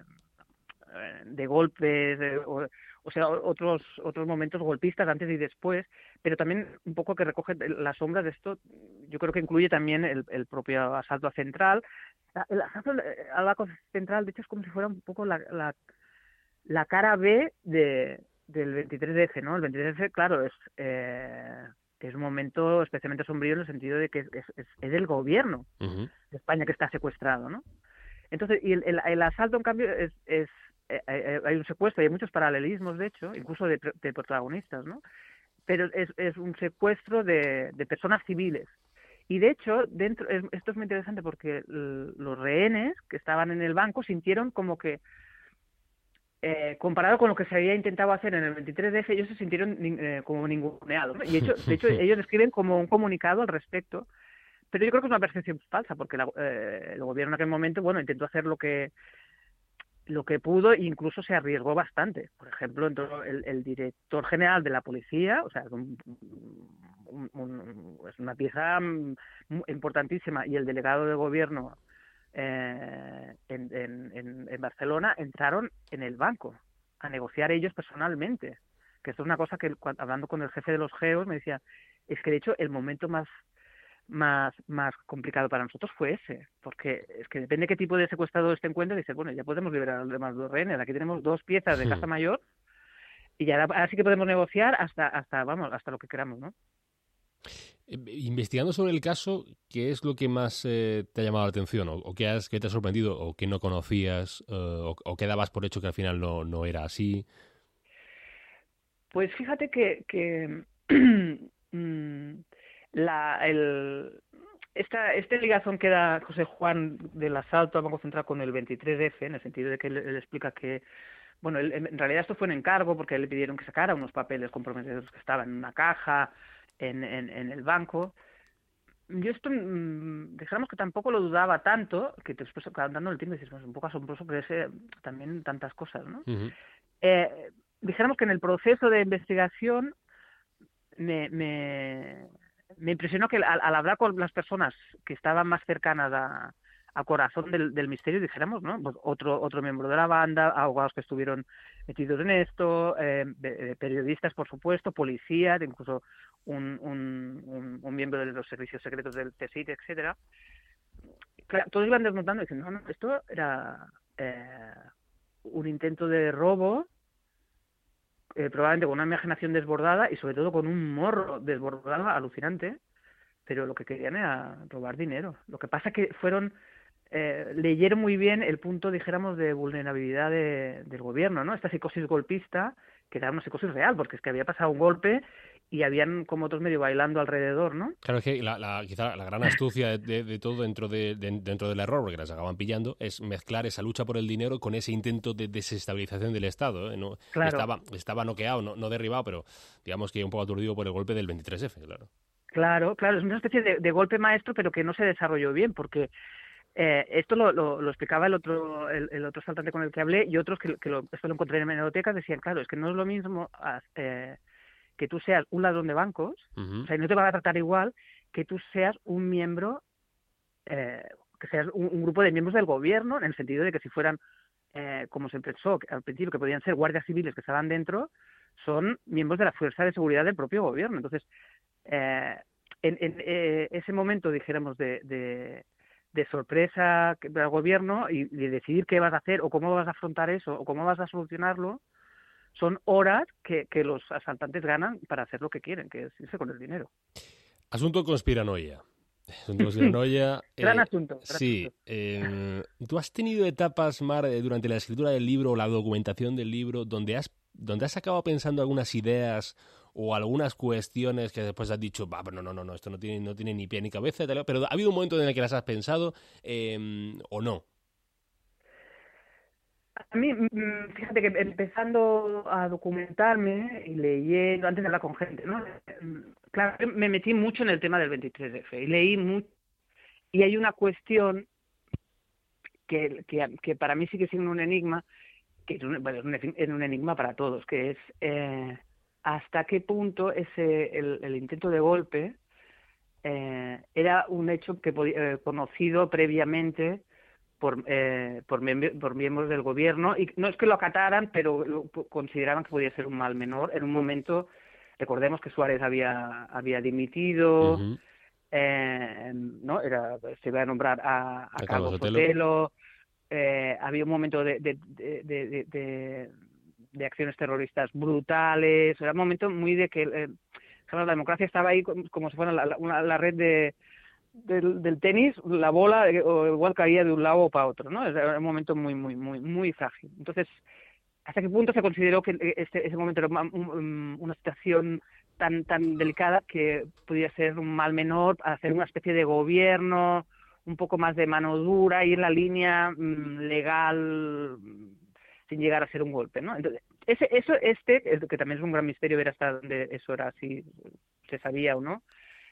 golpes, o sea, otros momentos golpistas antes y después, pero también un poco que recoge las sombras de esto. Yo creo que incluye también el propio asalto a Central. El asalto al Banco Central, de hecho, es como si fuera un poco la cara B del 23F, ¿no? El 23F, claro, es un momento especialmente sombrío en el sentido de que es el gobierno de España que está secuestrado, ¿no? Entonces, y el asalto, en cambio, hay un secuestro, hay muchos paralelismos, de hecho, incluso de protagonistas, ¿no? Pero es un secuestro de personas civiles. Y de hecho, esto es muy interesante porque los rehenes que estaban en el banco sintieron como que, comparado con lo que se había intentado hacer en el 23F, ellos se sintieron como ninguneados, ¿no? Y de hecho ellos escriben como un comunicado al respecto, pero yo creo que es una percepción falsa, porque el gobierno en aquel momento, bueno, intentó hacer lo que pudo e incluso se arriesgó bastante. Por ejemplo, el director general de la policía, o sea, es una pieza importantísima, y el delegado de gobierno en Barcelona entraron en el banco a negociar ellos personalmente, que esto es una cosa que hablando con el jefe de los GEOs me decía, es que de hecho el momento más complicado para nosotros fue ese, porque es que depende de qué tipo de secuestrado este encuentro, dice, bueno, ya podemos liberar a los demás dos rehenes, aquí tenemos 2 piezas de casa mayor y ya ahora sí que podemos negociar hasta lo que queramos, ¿no? Investigando sobre el caso, ¿qué es lo que más te ha llamado la atención? ¿O qué te ha sorprendido? ¿O qué no conocías? ¿O qué dabas por hecho que al final no era así? Pues fíjate que esta ligazón que da José Juan del asalto al Banco Central con el 23F, en el sentido de que él explica que, bueno, en realidad esto fue un encargo porque le pidieron que sacara unos papeles comprometedores que estaban en una caja en el banco. Yo esto, dijéramos que tampoco lo dudaba tanto, que después dando el tiempo dices, pues, un poco asombroso creerse también tantas cosas, ¿no? Uh-huh. Dijéramos que en el proceso de investigación me impresionó que al hablar con las personas que estaban más cercanas al corazón del misterio, dijéramos, ¿no? Pues otro miembro de la banda, abogados que estuvieron metidos en esto, periodistas, por supuesto, policías, incluso un miembro de los servicios secretos del CSIC, etcétera. Claro, todos iban desmontando y diciendo, no, esto era un intento de robo, probablemente con una imaginación desbordada y sobre todo con un morro desbordado alucinante, pero lo que querían era robar dinero. Lo que pasa que leyeron muy bien el punto, dijéramos, de vulnerabilidad del gobierno, ¿no? Esta psicosis golpista, que era una psicosis real, porque es que había pasado un golpe y habían como otros medio bailando alrededor, ¿no? Claro, es que quizá la gran astucia de todo dentro del error, porque las acaban pillando, es mezclar esa lucha por el dinero con ese intento de desestabilización del Estado, ¿eh? No, claro. Estaba noqueado, no derribado, pero digamos que un poco aturdido por el golpe del 23F, claro. Claro, es una especie de golpe maestro, pero que no se desarrolló bien, porque esto lo explicaba el otro asaltante con el que hablé, y otros que esto lo encontré en hemerotecas, decían, claro, es que no es lo mismo que tú seas un ladrón de bancos, uh-huh. O sea, no te van a tratar igual que tú seas un miembro, que seas un grupo de miembros del gobierno, en el sentido de que si fueran, como se pensó al principio, que podían ser guardias civiles que estaban dentro, son miembros de la fuerza de seguridad del propio gobierno. Entonces, en ese momento, dijéramos, de sorpresa del gobierno y de decidir qué vas a hacer o cómo vas a afrontar eso o cómo vas a solucionarlo, son horas que los asaltantes ganan para hacer lo que quieren, que es irse con el dinero. Asunto conspiranoia. Gran asunto. Sí. ¿Tú has tenido etapas, Mar, durante la escritura del libro o la documentación del libro donde has acabado pensando algunas ideas o algunas cuestiones que después has dicho, pero no, esto no tiene ni pie ni cabeza, pero ha habido un momento en el que las has pensado o no? A mí, fíjate que empezando a documentarme y leyendo, antes de hablar con gente, ¿no? Claro, me metí mucho en el tema del 23F y leí mucho. Y hay una cuestión que para mí sigue siendo un enigma, que es un enigma para todos, que es hasta qué punto el intento de golpe era un hecho que conocido previamente por miembros del gobierno, y no es que lo acataran, pero consideraban que podía ser un mal menor. En un momento, recordemos que Suárez había dimitido, uh-huh. ¿no? Se iba a nombrar a Calvo Sotelo, había un momento de acciones terroristas brutales, era un momento muy de que la democracia estaba ahí como si fuera la red del tenis, la bola igual caía de un lado para otro, ¿no? Era un momento muy, muy, muy, muy frágil. Entonces, ¿hasta qué punto se consideró que ese momento era una situación tan delicada que podía ser un mal menor, hacer una especie de gobierno un poco más de mano dura, ir en la línea legal sin llegar a ser un golpe, ¿no? Entonces, que también es un gran misterio ver hasta dónde eso era, si se sabía o no,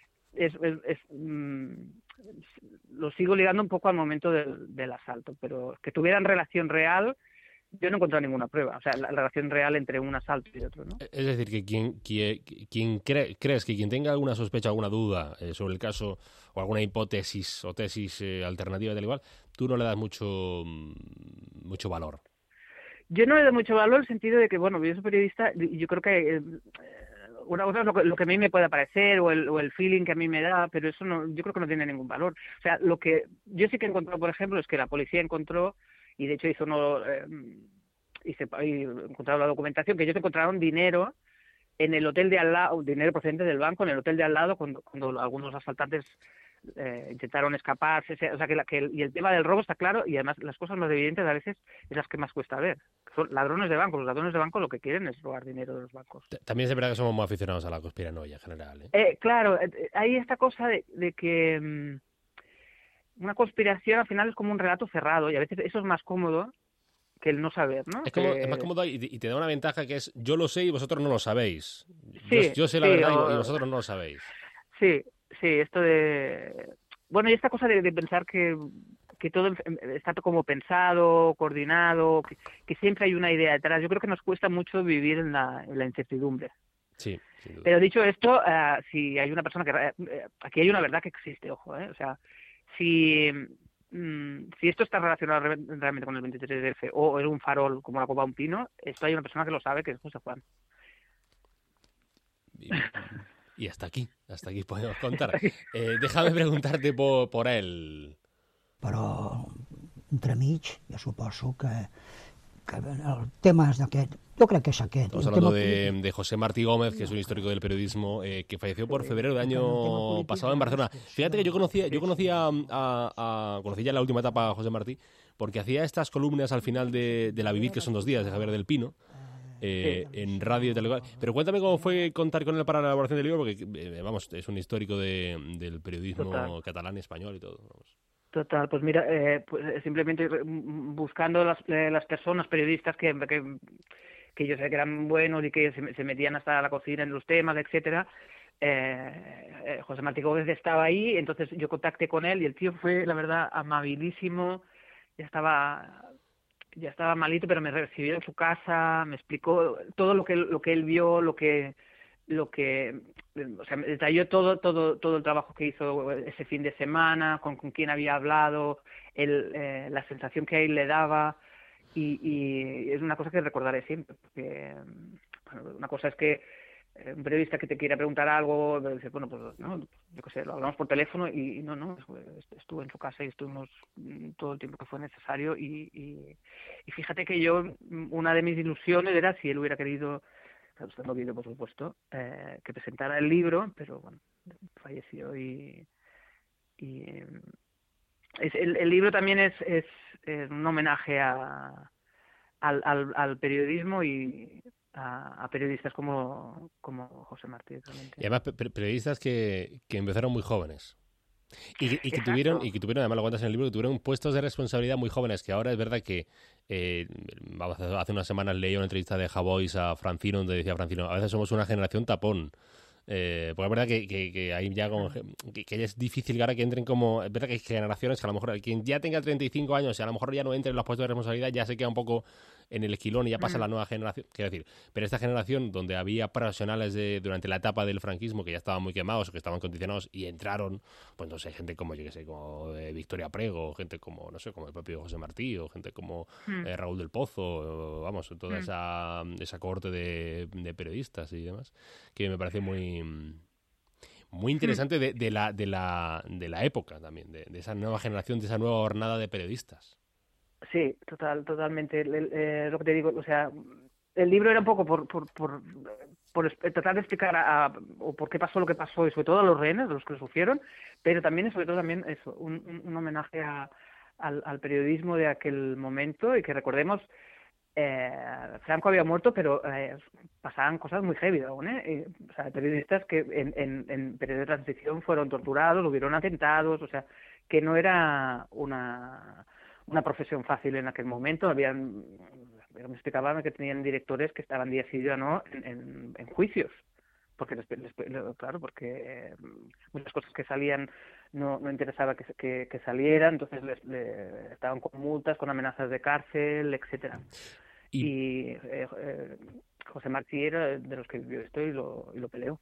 lo sigo ligando un poco al momento del asalto, pero que tuvieran relación real, yo no he encontrado ninguna prueba. O sea, la relación real entre un asalto y otro, ¿no? Es decir, que crees que quien tenga alguna sospecha, alguna duda sobre el caso o alguna hipótesis o tesis alternativa tal igual, tú no le das mucho valor. Yo no le doy mucho valor en el sentido de que, bueno, yo soy periodista y yo creo que una cosa es lo que a mí me puede parecer o el feeling que a mí me da, pero eso yo creo que no tiene ningún valor. O sea, lo que yo sí que he encontrado, por ejemplo, es que la policía encontró, y de hecho encontraron la documentación, que ellos encontraron dinero en el hotel de al lado, dinero procedente del banco, en el hotel de al lado, cuando algunos asaltantes intentaron escaparse, o sea y el tema del robo está claro, y además las cosas más evidentes a veces es las que más cuesta ver. Son ladrones de banco. Los ladrones de banco lo que quieren es robar dinero de los bancos. También es verdad que somos muy aficionados a la conspiranoia en general, ¿eh? Claro, hay esta cosa de que una conspiración al final es como un relato cerrado, y a veces eso es más cómodo que el no saber, ¿no? Es más cómodo y te da una ventaja que es yo lo sé y vosotros no lo sabéis. Sí, yo sé la verdad y vosotros no lo sabéis. Sí, esto de... Bueno, y esta cosa de pensar que todo está como pensado, coordinado, que siempre hay una idea detrás. Yo creo que nos cuesta mucho vivir en la incertidumbre. Sí. Pero dicho esto, si hay una persona que... aquí hay una verdad que existe, ojo, o sea, si esto está relacionado realmente con el 23F o es un farol como la copa de un pino, esto hay una persona que lo sabe, que es José Juan. Y hasta aquí podemos contar. Déjame preguntarte por él. Però, entremig, jo suposo que el tema és d'aquest. Jo crec que és aquest. Estamos hablando de José Martí Gómez, que es un histórico del periodismo, que falleció por febrero del año pasado en Barcelona. Fíjate que yo conocía ya en la última etapa a José Martí, porque hacía estas columnas al final de La Vivir, que son 2 días, de Javier del Pino, en radio y televisión. Pero cuéntame cómo fue contar con él para la elaboración del libro, porque, vamos, es un histórico del periodismo catalán y español y todo, vamos. Total, pues mira, pues simplemente buscando las personas, periodistas que yo sé que eran buenos y que se metían hasta la cocina en los temas, etcétera. José Martí Gómez estaba ahí, entonces yo contacté con él y el tío fue, la verdad, amabilísimo. Ya estaba malito, pero me recibió en su casa, me explicó todo lo que él vio, o sea, me detalló todo el trabajo que hizo ese fin de semana, con quién había hablado, la sensación que a él le daba, y es una cosa que recordaré siempre, porque bueno, una cosa es que un periodista que te quiera preguntar algo, dice, bueno, pues no, yo qué sé, lo hablamos por teléfono y no, estuve en su casa y estuvimos todo el tiempo que fue necesario y fíjate que yo, una de mis ilusiones era si él hubiera querido, estando vivo por supuesto, que presentara el libro, pero bueno, falleció y el libro también es un homenaje al periodismo y a periodistas como José Martí. Realmente. Y además periodistas que empezaron muy jóvenes. Y que tuvieron, además lo cuentas en el libro, que tuvieron puestos de responsabilidad muy jóvenes, que ahora es verdad que hace unas semanas leí una entrevista de Javois a Francino, donde decía Francino, a veces somos una generación tapón. Porque es verdad que hay ya como, que es difícil ahora que entren como, es verdad que hay generaciones que a lo mejor quien ya tenga 35 años y a lo mejor ya no entre en los puestos de responsabilidad ya se queda un poco en el esquilón y ya pasa la nueva generación, quiero decir, pero esta generación donde había profesionales durante la etapa del franquismo que ya estaban muy quemados o que estaban condicionados y entraron, pues no sé, gente como yo que sé, como Victoria Prego, gente como, no sé, como el propio José Martí o gente como Raúl del Pozo, vamos, toda esa cohorte de periodistas y demás, que me parece muy interesante de la época también, de esa nueva generación, de esa nueva hornada de periodistas. Sí, totalmente. Lo que te digo, o sea, el libro era un poco por tratar de explicar o por qué pasó lo que pasó y sobre todo a los rehenes, a los que lo sufrieron, pero también, sobre todo también eso, un homenaje al periodismo de aquel momento y que recordemos, Franco había muerto, pero pasaban cosas muy heavy aún, o sea, periodistas que en periodo de transición fueron torturados, hubieron atentados, o sea, que no era una profesión fácil en aquel momento. Me explicaban que tenían directores que estaban día sí día no en juicios, porque claro, porque muchas cosas que salían no interesaba que salieran, entonces estaban con multas, con amenazas de cárcel, etcétera. Y José Martí era de los que vivió esto y lo peleó.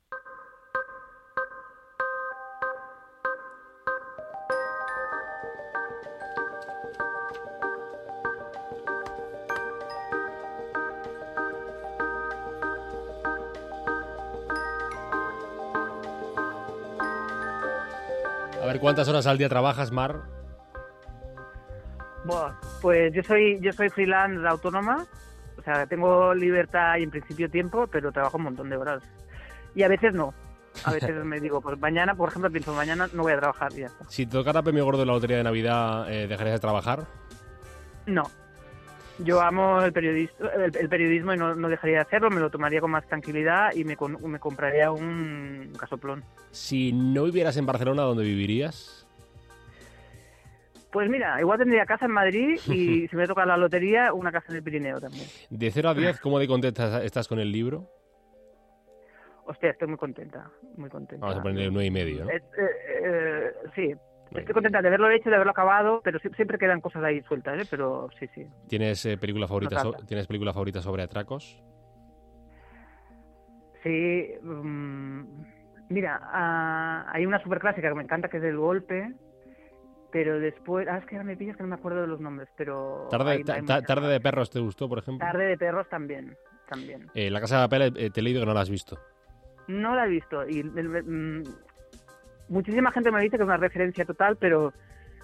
A ver, ¿cuántas horas al día trabajas, Mar? Bueno, pues yo soy freelance autónoma, o O sea, tengo libertad y en principio tiempo, pero trabajo un montón de horas. Y a veces no. A veces me digo, pues mañana, por ejemplo, pienso, mañana no voy a trabajar y ya está. Si te tocara premio gordo de la lotería de Navidad, ¿dejarías de trabajar? No. Yo amo el periodismo y no dejaría de hacerlo, me lo tomaría con más tranquilidad y me compraría un casoplón. Si no vivieras en Barcelona, ¿dónde vivirías? Pues mira, igual tendría casa en Madrid y si me toca la lotería, una casa en el Pirineo también. De 0 a 10, ¿cómo de contenta estás con el libro? Hostia, estoy muy contenta, muy contenta. Vamos a ponerle 9,5, ¿no? Sí. Estoy contenta de haberlo hecho, de haberlo acabado, pero siempre quedan cosas ahí sueltas, ¿eh? Pero sí. ¿Tienes película favorita ¿Tienes película favorita sobre atracos? Sí. Mira, hay una superclásica que me encanta, que es El Golpe, pero después... es que ahora me pillas que no me acuerdo de los nombres, pero... Tarde de perros, ¿te gustó, por ejemplo? Tarde de perros también. La Casa de Papel, te he leído que no la has visto. No la he visto y... muchísima gente me dice que es una referencia total, pero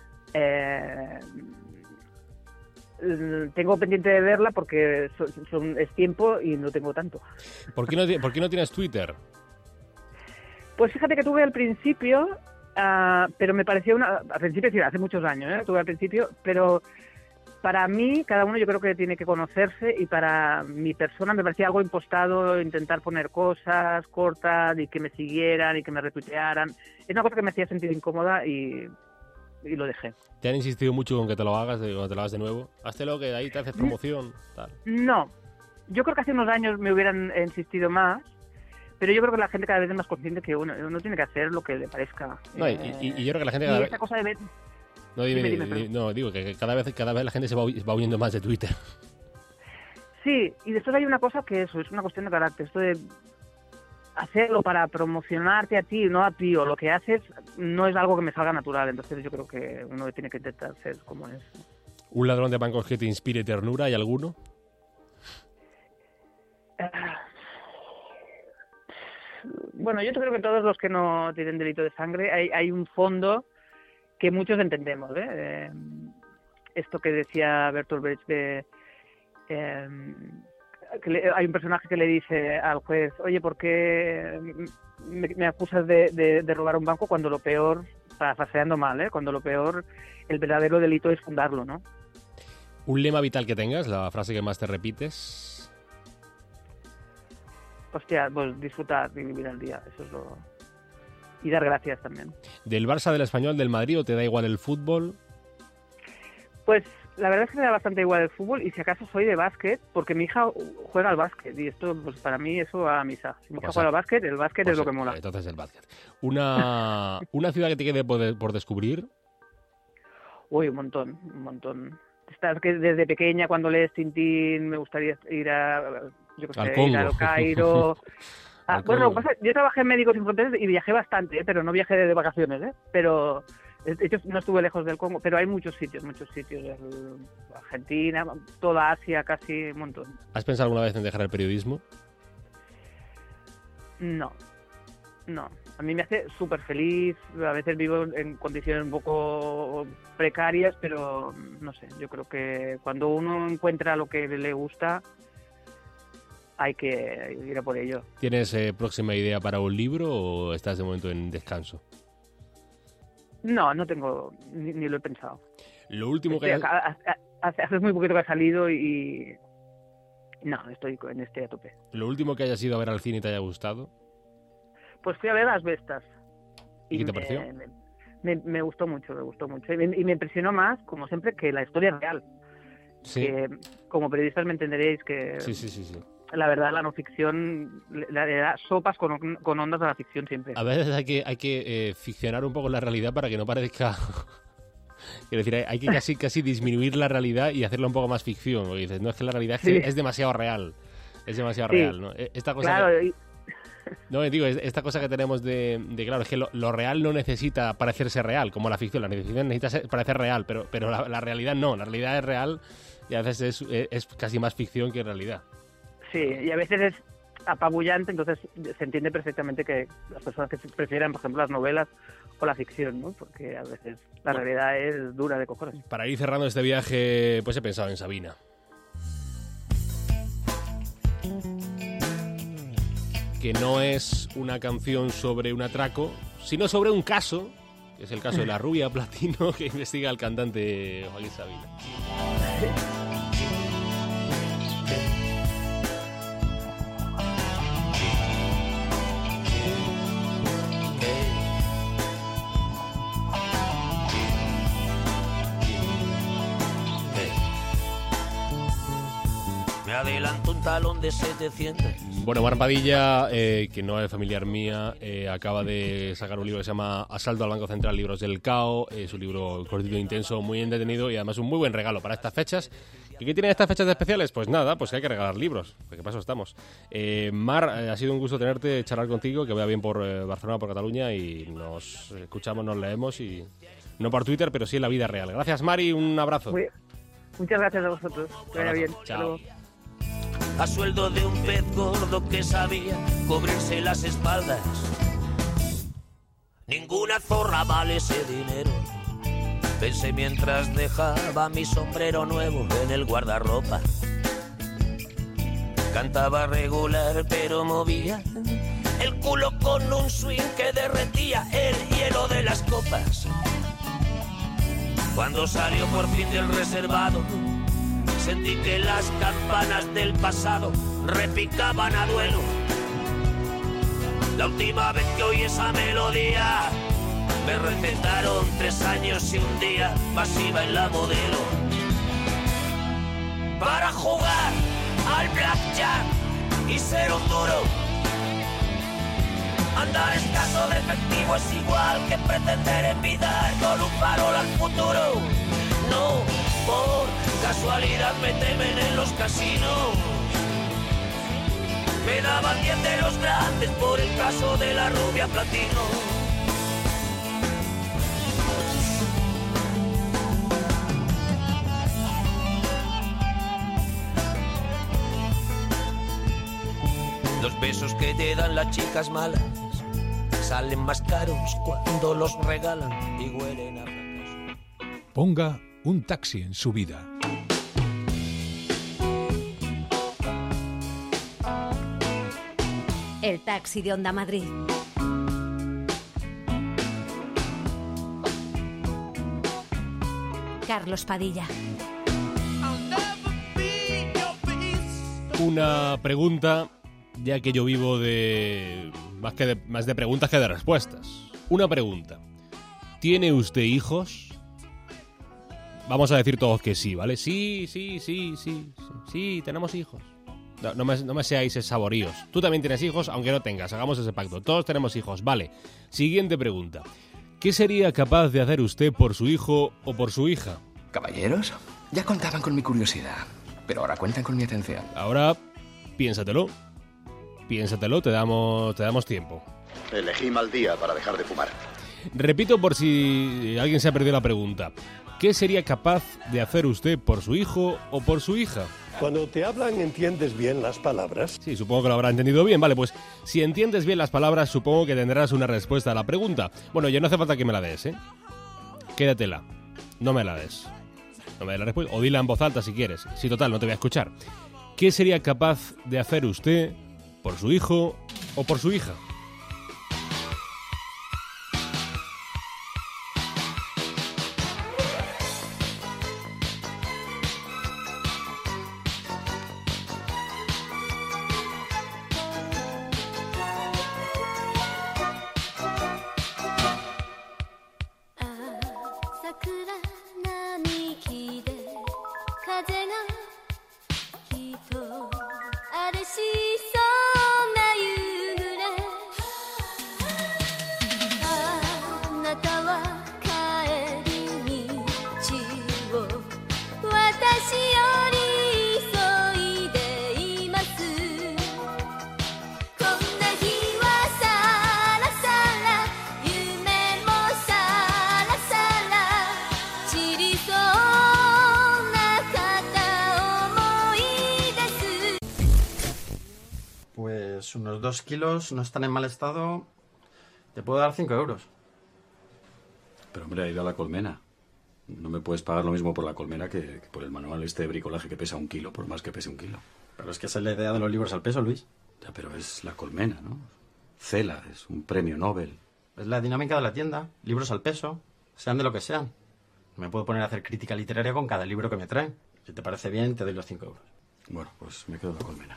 tengo pendiente de verla porque es tiempo y no tengo tanto. ¿Por qué no tienes Twitter? Pues fíjate que tuve al principio, pero me pareció al principio, sí, hace muchos años, tuve al principio, pero para mí, cada uno yo creo que tiene que conocerse y para mi persona me parecía algo impostado intentar poner cosas cortas y que me siguieran y que me retuitearan. Es una cosa que me hacía sentir incómoda y lo dejé. ¿Te han insistido mucho con que te lo hagas, cuando te lo hagas de nuevo? Háztelo, que ahí te haces promoción, tal. No, yo creo que hace unos años me hubieran insistido más, pero yo creo que la gente cada vez es más consciente que uno tiene que hacer lo que le parezca. No, y yo creo que la gente cada vez... esa cosa de ver... No, digo que cada vez la gente se va huyendo más de Twitter. Sí, y después hay una cosa que es una cuestión de carácter, esto de hacerlo para promocionarte a ti, no a ti, o lo que haces no es algo que me salga natural, entonces yo creo que uno tiene que intentar ser como es. ¿Un ladrón de bancos que te inspire ternura, hay alguno? Bueno, yo creo que todos los que no tienen delito de sangre, hay un fondo que muchos entendemos, ¿eh? Esto que decía Bertolt Brecht de... hay un personaje que le dice al juez, oye, ¿por qué me acusas de robar un banco cuando lo peor, parafraseando mal, cuando lo peor, el verdadero delito es fundarlo, ¿no? ¿Un lema vital que tengas, la frase que más te repites? Hostia, pues disfrutar y vivir al día, eso es lo... Y dar gracias también. ¿Del Barça, del Español, del Madrid o te da igual el fútbol? Pues la verdad es que me da bastante igual el fútbol y si acaso soy de básquet, porque mi hija juega al básquet y esto, pues para mí eso va a misa. Si mi hija juega al básquet, el básquet es lo que mola. Entonces el básquet. ¿Una ciudad que te quede por descubrir? Uy, un montón. Estás que desde pequeña cuando lees Tintín me gustaría ir al Cairo... Bueno, yo trabajé en Médicos Sin Fronteras y viajé bastante, pero no viajé de vacaciones, pero de hecho no estuve lejos del Congo, pero hay muchos sitios, Argentina, toda Asia, casi un montón. ¿Has pensado alguna vez en dejar el periodismo? No, a mí me hace súper feliz, a veces vivo en condiciones un poco precarias, pero no sé, yo creo que cuando uno encuentra lo que le gusta... hay que ir a por ello. ¿Tienes próxima idea para un libro o estás de momento en descanso? No tengo, ni lo he pensado. Lo último hace muy poquito que ha salido y... No, estoy en a tope. ¿Lo último que hayas ido a ver al cine y te haya gustado? Pues fui a ver Las Bestas. ¿Y qué te pareció? Me gustó mucho. Y me impresionó más, como siempre, que la historia real. Sí. Que, como periodistas me entenderéis que... Sí. La verdad, la no ficción le da sopas con ondas a la ficción siempre. A veces hay que ficcionar un poco la realidad para que no parezca... Quiero decir, hay que casi disminuir la realidad y hacerla un poco más ficción. Porque dices, no, es que la realidad es demasiado real. Es demasiado real, ¿no? Esta cosa claro, no, digo, esta cosa que tenemos de claro, es que lo real no necesita parecerse real, como la ficción. La ficción necesita parecer real, pero la realidad no. La realidad es real y a veces es casi más ficción que realidad. Sí, y a veces es apabullante, entonces se entiende perfectamente que las personas que prefieran, por ejemplo, las novelas o la ficción, ¿no? Porque a veces la realidad es dura de cojones. Para ir cerrando este viaje, pues he pensado en Sabina. que no es una canción sobre un atraco, sino sobre un caso, que es el caso de la rubia platino que investiga el cantante Joaquín Sabina. Me adelanto un talón de 700. Bueno, Mar Padilla, que no es familiar mía, acaba de sacar un libro que se llama Asalto al Banco Central, Libros del Cao. Es un libro cortito e intenso, muy entretenido y además un muy buen regalo para estas fechas. ¿Y qué tienen estas fechas de especiales? Pues nada, pues que hay que regalar libros, porque para eso estamos. Mar, ha sido un gusto tenerte, charlar contigo, que vaya bien por Barcelona, por Cataluña, y nos escuchamos, nos leemos, y no por Twitter, pero sí en la vida real. Gracias, Mari, un abrazo. Muchas gracias a vosotros. Que vaya bien. Chao. A sueldo de un pez gordo que sabía cubrirse las espaldas. Ninguna zorra vale ese dinero. Pensé mientras dejaba mi sombrero nuevo en el guardarropa. Cantaba regular pero movía el culo con un swing que derretía el hielo de las copas. Cuando salió por fin del reservado, sentí que las campanas del pasado repicaban a duelo. La última vez que oí esa melodía, me recetaron 3 años y un día más iba en la modelo. Para jugar al blackjack y ser un duro, andar escaso de efectivo es igual que pretender envidar con un farol al futuro. No, por casualidad me temen en los casinos. Me daban 10 de los grandes por el caso de la rubia platino. Los besos que te dan las chicas malas salen más caros cuando los regalan y huelen a fracaso. Ponga un taxi en su vida. El taxi de Onda Madrid. Carlos Padilla. Una pregunta, ya que yo vivo de más de preguntas que de respuestas. Una pregunta. ¿Tiene usted hijos? Vamos a decir todos que sí, ¿vale? Sí, tenemos hijos. No me seáis saboríos. Tú también tienes hijos, aunque no tengas. Hagamos ese pacto. Todos tenemos hijos, vale. Siguiente pregunta. ¿Qué sería capaz de hacer usted por su hijo o por su hija? Caballeros, ya contaban con mi curiosidad, pero ahora cuentan con mi atención. Ahora, piénsatelo. Piénsatelo, te damos tiempo. Elegí mal día para dejar de fumar. Repito por si alguien se ha perdido la pregunta. ¿Qué sería capaz de hacer usted por su hijo o por su hija? Cuando te hablan, ¿entiendes bien las palabras? Sí, supongo que lo habrá entendido bien. Vale, pues si entiendes bien las palabras, supongo que tendrás una respuesta a la pregunta. Bueno, ya no hace falta que me la des, ¿eh? Quédatela. No me la des. No me des la respuesta. O dila en voz alta si quieres. Sí, total, no te voy a escuchar. ¿Qué sería capaz de hacer usted por su hijo o por su hija? Pues unos 2 kilos, no están en mal estado. Te puedo dar 5 euros. Pero hombre, ha ido a la colmena. No me puedes pagar lo mismo por la colmena que por el manual este de bricolaje que pesa 1 kilo, por más que pese 1 kilo. Pero es que esa es la idea de los libros al peso, Luis. Ya, pero es La Colmena, ¿no? Cela, es un premio Nobel. Es la dinámica de la tienda. Libros al peso, sean de lo que sean. Me puedo poner a hacer crítica literaria con cada libro que me traen. Si te parece bien, te doy los 5 euros. Bueno, pues me quedo La Colmena.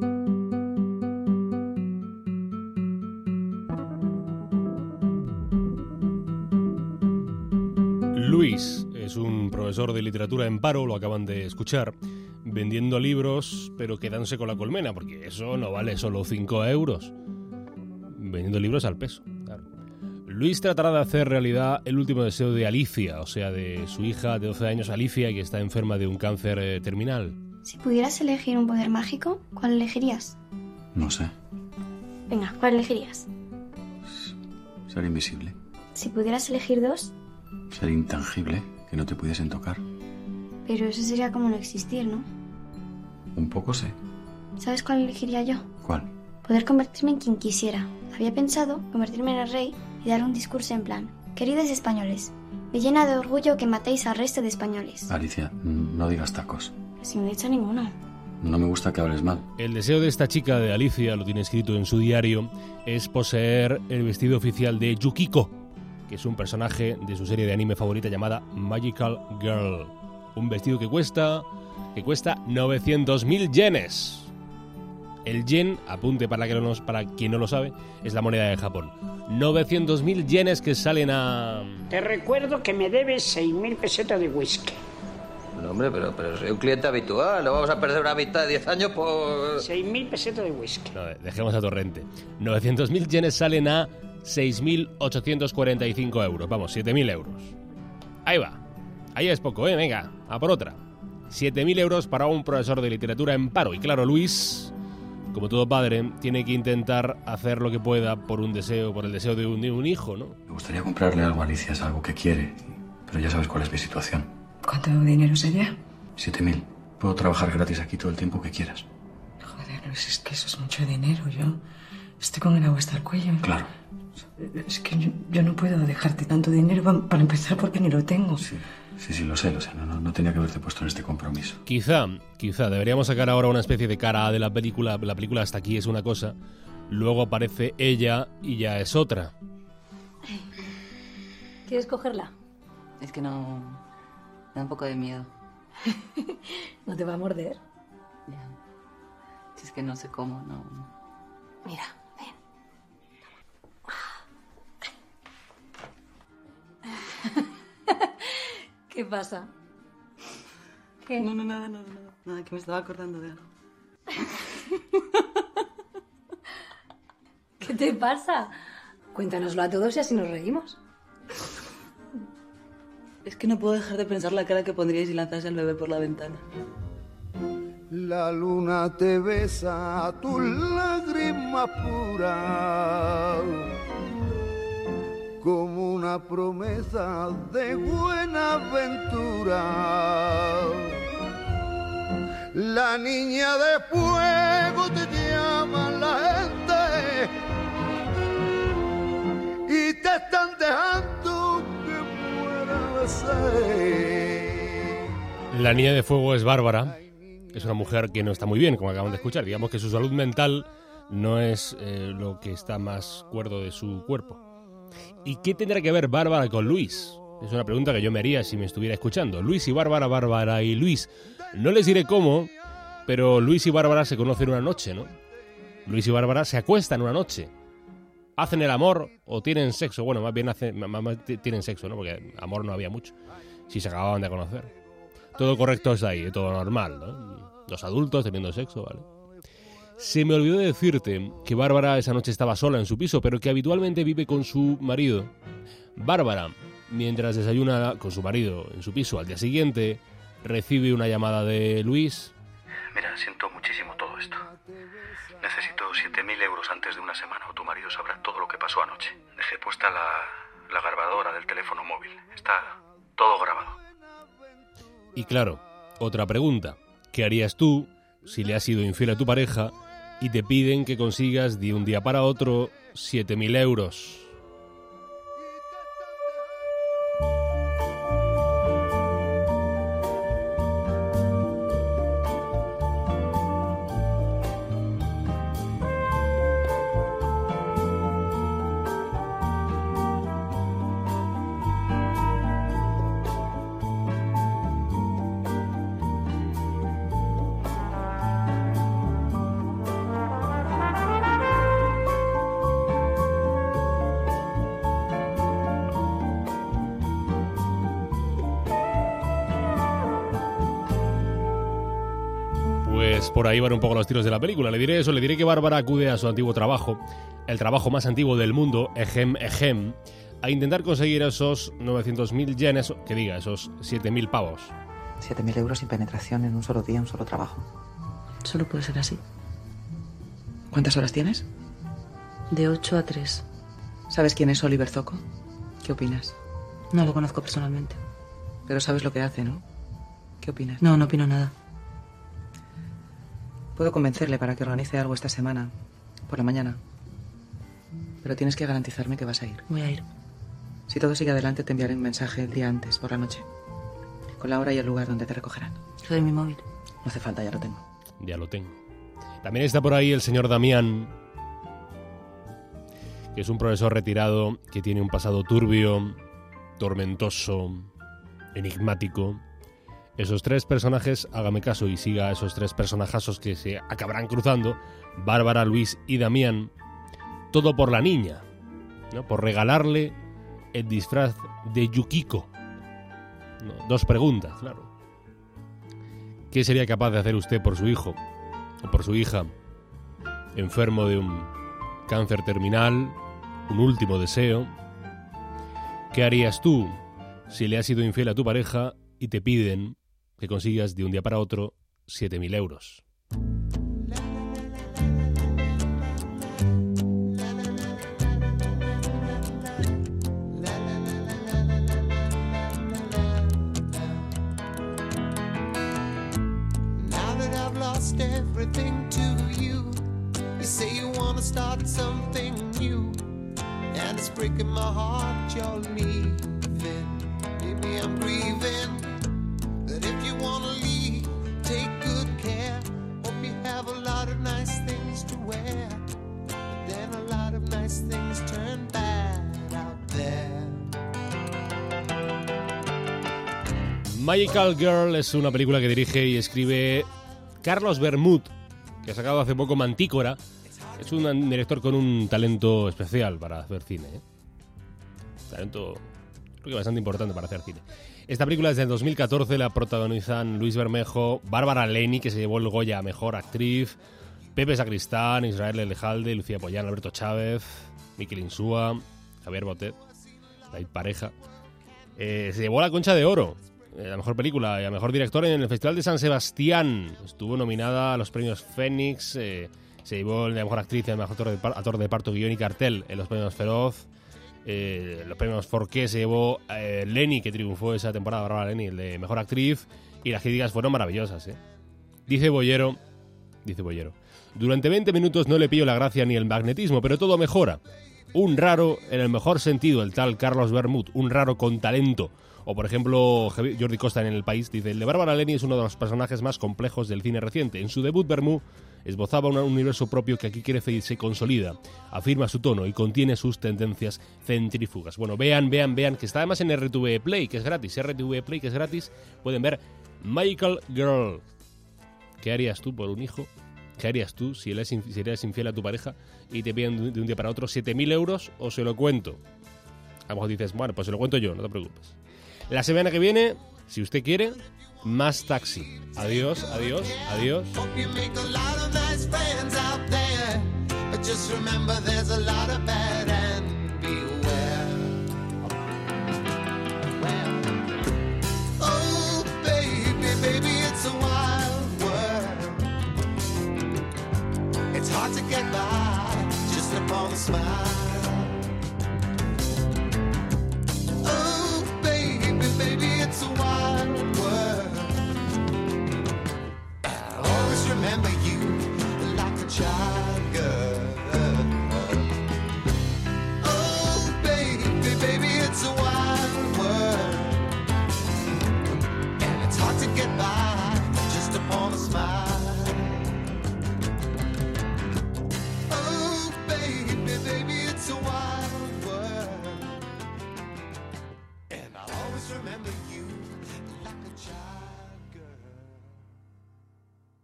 Luis es un profesor de literatura en paro, lo acaban de escuchar, vendiendo libros, pero quedándose con La Colmena, porque eso no vale solo 5 euros. Vendiendo libros al peso, claro. Luis tratará de hacer realidad el último deseo de Alicia, o sea, de su hija de 12 años, Alicia, que está enferma de un cáncer terminal. Si pudieras elegir un poder mágico, ¿cuál elegirías? No sé. Venga, ¿cuál elegirías? Ser invisible. Si pudieras elegir 2, Ser intangible, que no te pudiesen tocar. pero eso sería como no existir, ¿no? Un poco sé. ¿Sabes cuál elegiría yo? ¿Cuál? Poder convertirme en quien quisiera. Había pensado convertirme en el rey y dar un discurso en plan: queridos españoles, me llena de orgullo que matéis al resto de españoles. Alicia, no digas tacos. Si no he dicho ninguno. No me gusta que hables mal. El deseo de esta chica, de Alicia, lo tiene escrito en su diario, es poseer el vestido oficial de Yukiko, que es un personaje de su serie de anime favorita llamada Magical Girl. Un vestido que cuesta 900.000 yenes. El yen, apunte para quien no lo sabe, es la moneda de Japón. 900.000 yenes que salen a... Te recuerdo que me debes 6.000 pesetas de whisky. No, hombre, pero soy un cliente habitual. No vamos a perder una amistad de 10 años por... 6.000 pesetas de whisky. No, dejemos a Torrente. 900.000 yenes salen a 6.845 euros. Vamos, 7.000 euros. Ahí va. Ahí es poco, ¿eh? Venga, a por otra. 7.000 euros para un profesor de literatura en paro. Y claro, Luis, como todo padre, tiene que intentar hacer lo que pueda por el deseo de un hijo, ¿no? Me gustaría comprarle algo a Alicia, es algo que quiere. Pero ya sabes cuál es mi situación. ¿Cuánto dinero sería? 7.000. Puedo trabajar gratis aquí todo el tiempo que quieras. Joder, Luis, es que eso es mucho dinero. Yo estoy con el agua hasta el cuello. Claro. Es que yo no puedo dejarte tanto dinero para empezar porque ni lo tengo. Sí, lo sé. No tenía que haberte puesto en este compromiso. Quizá deberíamos sacar ahora una especie de cara de la película. La película hasta aquí es una cosa, luego aparece ella y ya es otra. ¿Quieres cogerla? Es que no... Me da un poco de miedo. ¿No te va a morder? Ya. Si es que no sé cómo, no... Mira, ven. ¿Qué pasa? ¿Qué? No, nada. Nada, que me estaba acordando de algo. ¿Qué te pasa? Cuéntanoslo a todos y así nos reímos. Es que no puedo dejar de pensar la cara que pondríais si lanzase al bebé por la ventana. La luna te besa a tu lágrima pura, como una promesa de buena aventura. La niña de fuego te llama la gente y te están dejando que muera de sed. La niña de fuego es Bárbara. Es una mujer que no está muy bien, como acaban de escuchar. Digamos que su salud mental no es lo que está más cuerdo de su cuerpo. ¿Y qué tendrá que ver Bárbara con Luis? Es una pregunta que yo me haría si me estuviera escuchando. Luis y Bárbara, Bárbara y Luis. No les diré cómo, pero Luis y Bárbara se conocen una noche, ¿no? Luis y Bárbara se acuestan una noche. ¿Hacen el amor o tienen sexo? Bueno, más bien tienen sexo, ¿no? Porque amor no había mucho. Si se acababan de conocer. Todo correcto es ahí, todo normal, ¿no? Los adultos teniendo sexo, ¿vale? Se me olvidó decirte que Bárbara esa noche estaba sola en su piso, pero que habitualmente vive con su marido. Bárbara, mientras desayuna con su marido en su piso al día siguiente, recibe una llamada de Luis. Mira, siento muchísimo todo esto. Necesito 7.000 euros antes de una semana o tu marido sabrá todo lo que pasó anoche. Dejé puesta la grabadora del teléfono móvil. Está todo grabado. Y claro, otra pregunta. ¿Qué harías tú si le has sido infiel a tu pareja y te piden que consigas de un día para otro 7.000 euros? pues por ahí van un poco los tiros de la película. Le diré eso, le diré que Bárbara acude a su antiguo trabajo, el trabajo más antiguo del mundo, Ejem, a intentar conseguir esos 900.000 yenes, que diga, esos 7.000 pavos. 7.000 euros sin penetración en un solo día, un solo trabajo. Solo puede ser así. ¿Cuántas horas tienes? De 8 a 3. ¿Sabes quién es Oliver Zoco? ¿Qué opinas? No lo conozco personalmente. Pero sabes lo que hace, ¿no? ¿Qué opinas? No, no opino nada. Puedo convencerle para que organice algo esta semana, por la mañana. Pero tienes que garantizarme que vas a ir. Voy a ir. Si todo sigue adelante, te enviaré un mensaje el día antes, por la noche. Con la hora y el lugar donde te recogerán. Soy mi móvil. No hace falta, ya lo tengo. Ya lo tengo. También está por ahí el señor Damián, que es un profesor retirado que tiene un pasado turbio, tormentoso, enigmático. Esos tres personajes, hágame caso y siga a esos tres personajazos que se acabarán cruzando, Bárbara, Luis y Damián, todo por la niña, ¿no? Por regalarle el disfraz de Yukiko. No, dos preguntas, claro. ¿Qué sería capaz de hacer usted por su hijo o por su hija enfermo de un cáncer terminal, un último deseo? ¿Qué harías tú si le has sido infiel a tu pareja y te piden que consigas de un día para otro 7.000 euros? Everything to you. You say you want to start something new, and it's breaking my heart you're leaving. Maybe I'm grieving, but if you want to leave, take good care. Hope you have a lot of nice things to wear, but then a lot of nice things turn bad out there. Magical Girl es una película que dirige y escribe Carlos Bermud, que ha sacado hace poco Mantícora. Es un director con un talento especial para hacer cine, ¿eh? Talento, creo que bastante importante para hacer cine. Esta película es del 2014, la protagonizan Luis Bermejo, Bárbara Leni, que se llevó el Goya a Mejor Actriz, Pepe Sacristán, Israel Elejalde, Lucía Pollán, Alberto Chávez, Miquel Insúa, Javier Botet, David Pareja. Se llevó la Concha de Oro, la mejor película y a mejor director en el Festival de San Sebastián. Estuvo nominada a los premios Fénix, se llevó la mejor actriz y el mejor actor de parto, guión y cartel en los premios Feroz. Los premios Forqué se llevó Leni, que triunfó esa temporada, Bárbara Leni, el de mejor actriz, y las críticas fueron maravillosas, ¿eh? Dice Bollero, durante 20 minutos no le pillo la gracia ni el magnetismo, pero todo mejora. Un raro en el mejor sentido, el tal Carlos Bermud, un raro con talento. O, por ejemplo, Jordi Costa en El País dice: el de Bárbara Leni es uno de los personajes más complejos del cine reciente. En su debut, Bermud esbozaba un universo propio que aquí crece y se consolida, afirma su tono y contiene sus tendencias centrífugas. Bueno, vean, que está además en RTV Play, que es gratis. RTV Play, que es gratis, pueden ver Magical Girl. ¿Qué harías tú por un hijo? ¿Qué harías tú si eres infiel a tu pareja y te piden de un día para otro 7.000 euros o se lo cuento? A lo mejor dices, bueno, pues se lo cuento yo, no te preocupes. La semana que viene, si usted quiere, más Taxi. Adiós, adiós, adiós. It's a wild world. I always remember you like a child girl. Oh, baby, it's a wild world. And it's hard to get by just upon a smile. Oh, baby, it's a wild world. And I always remember you.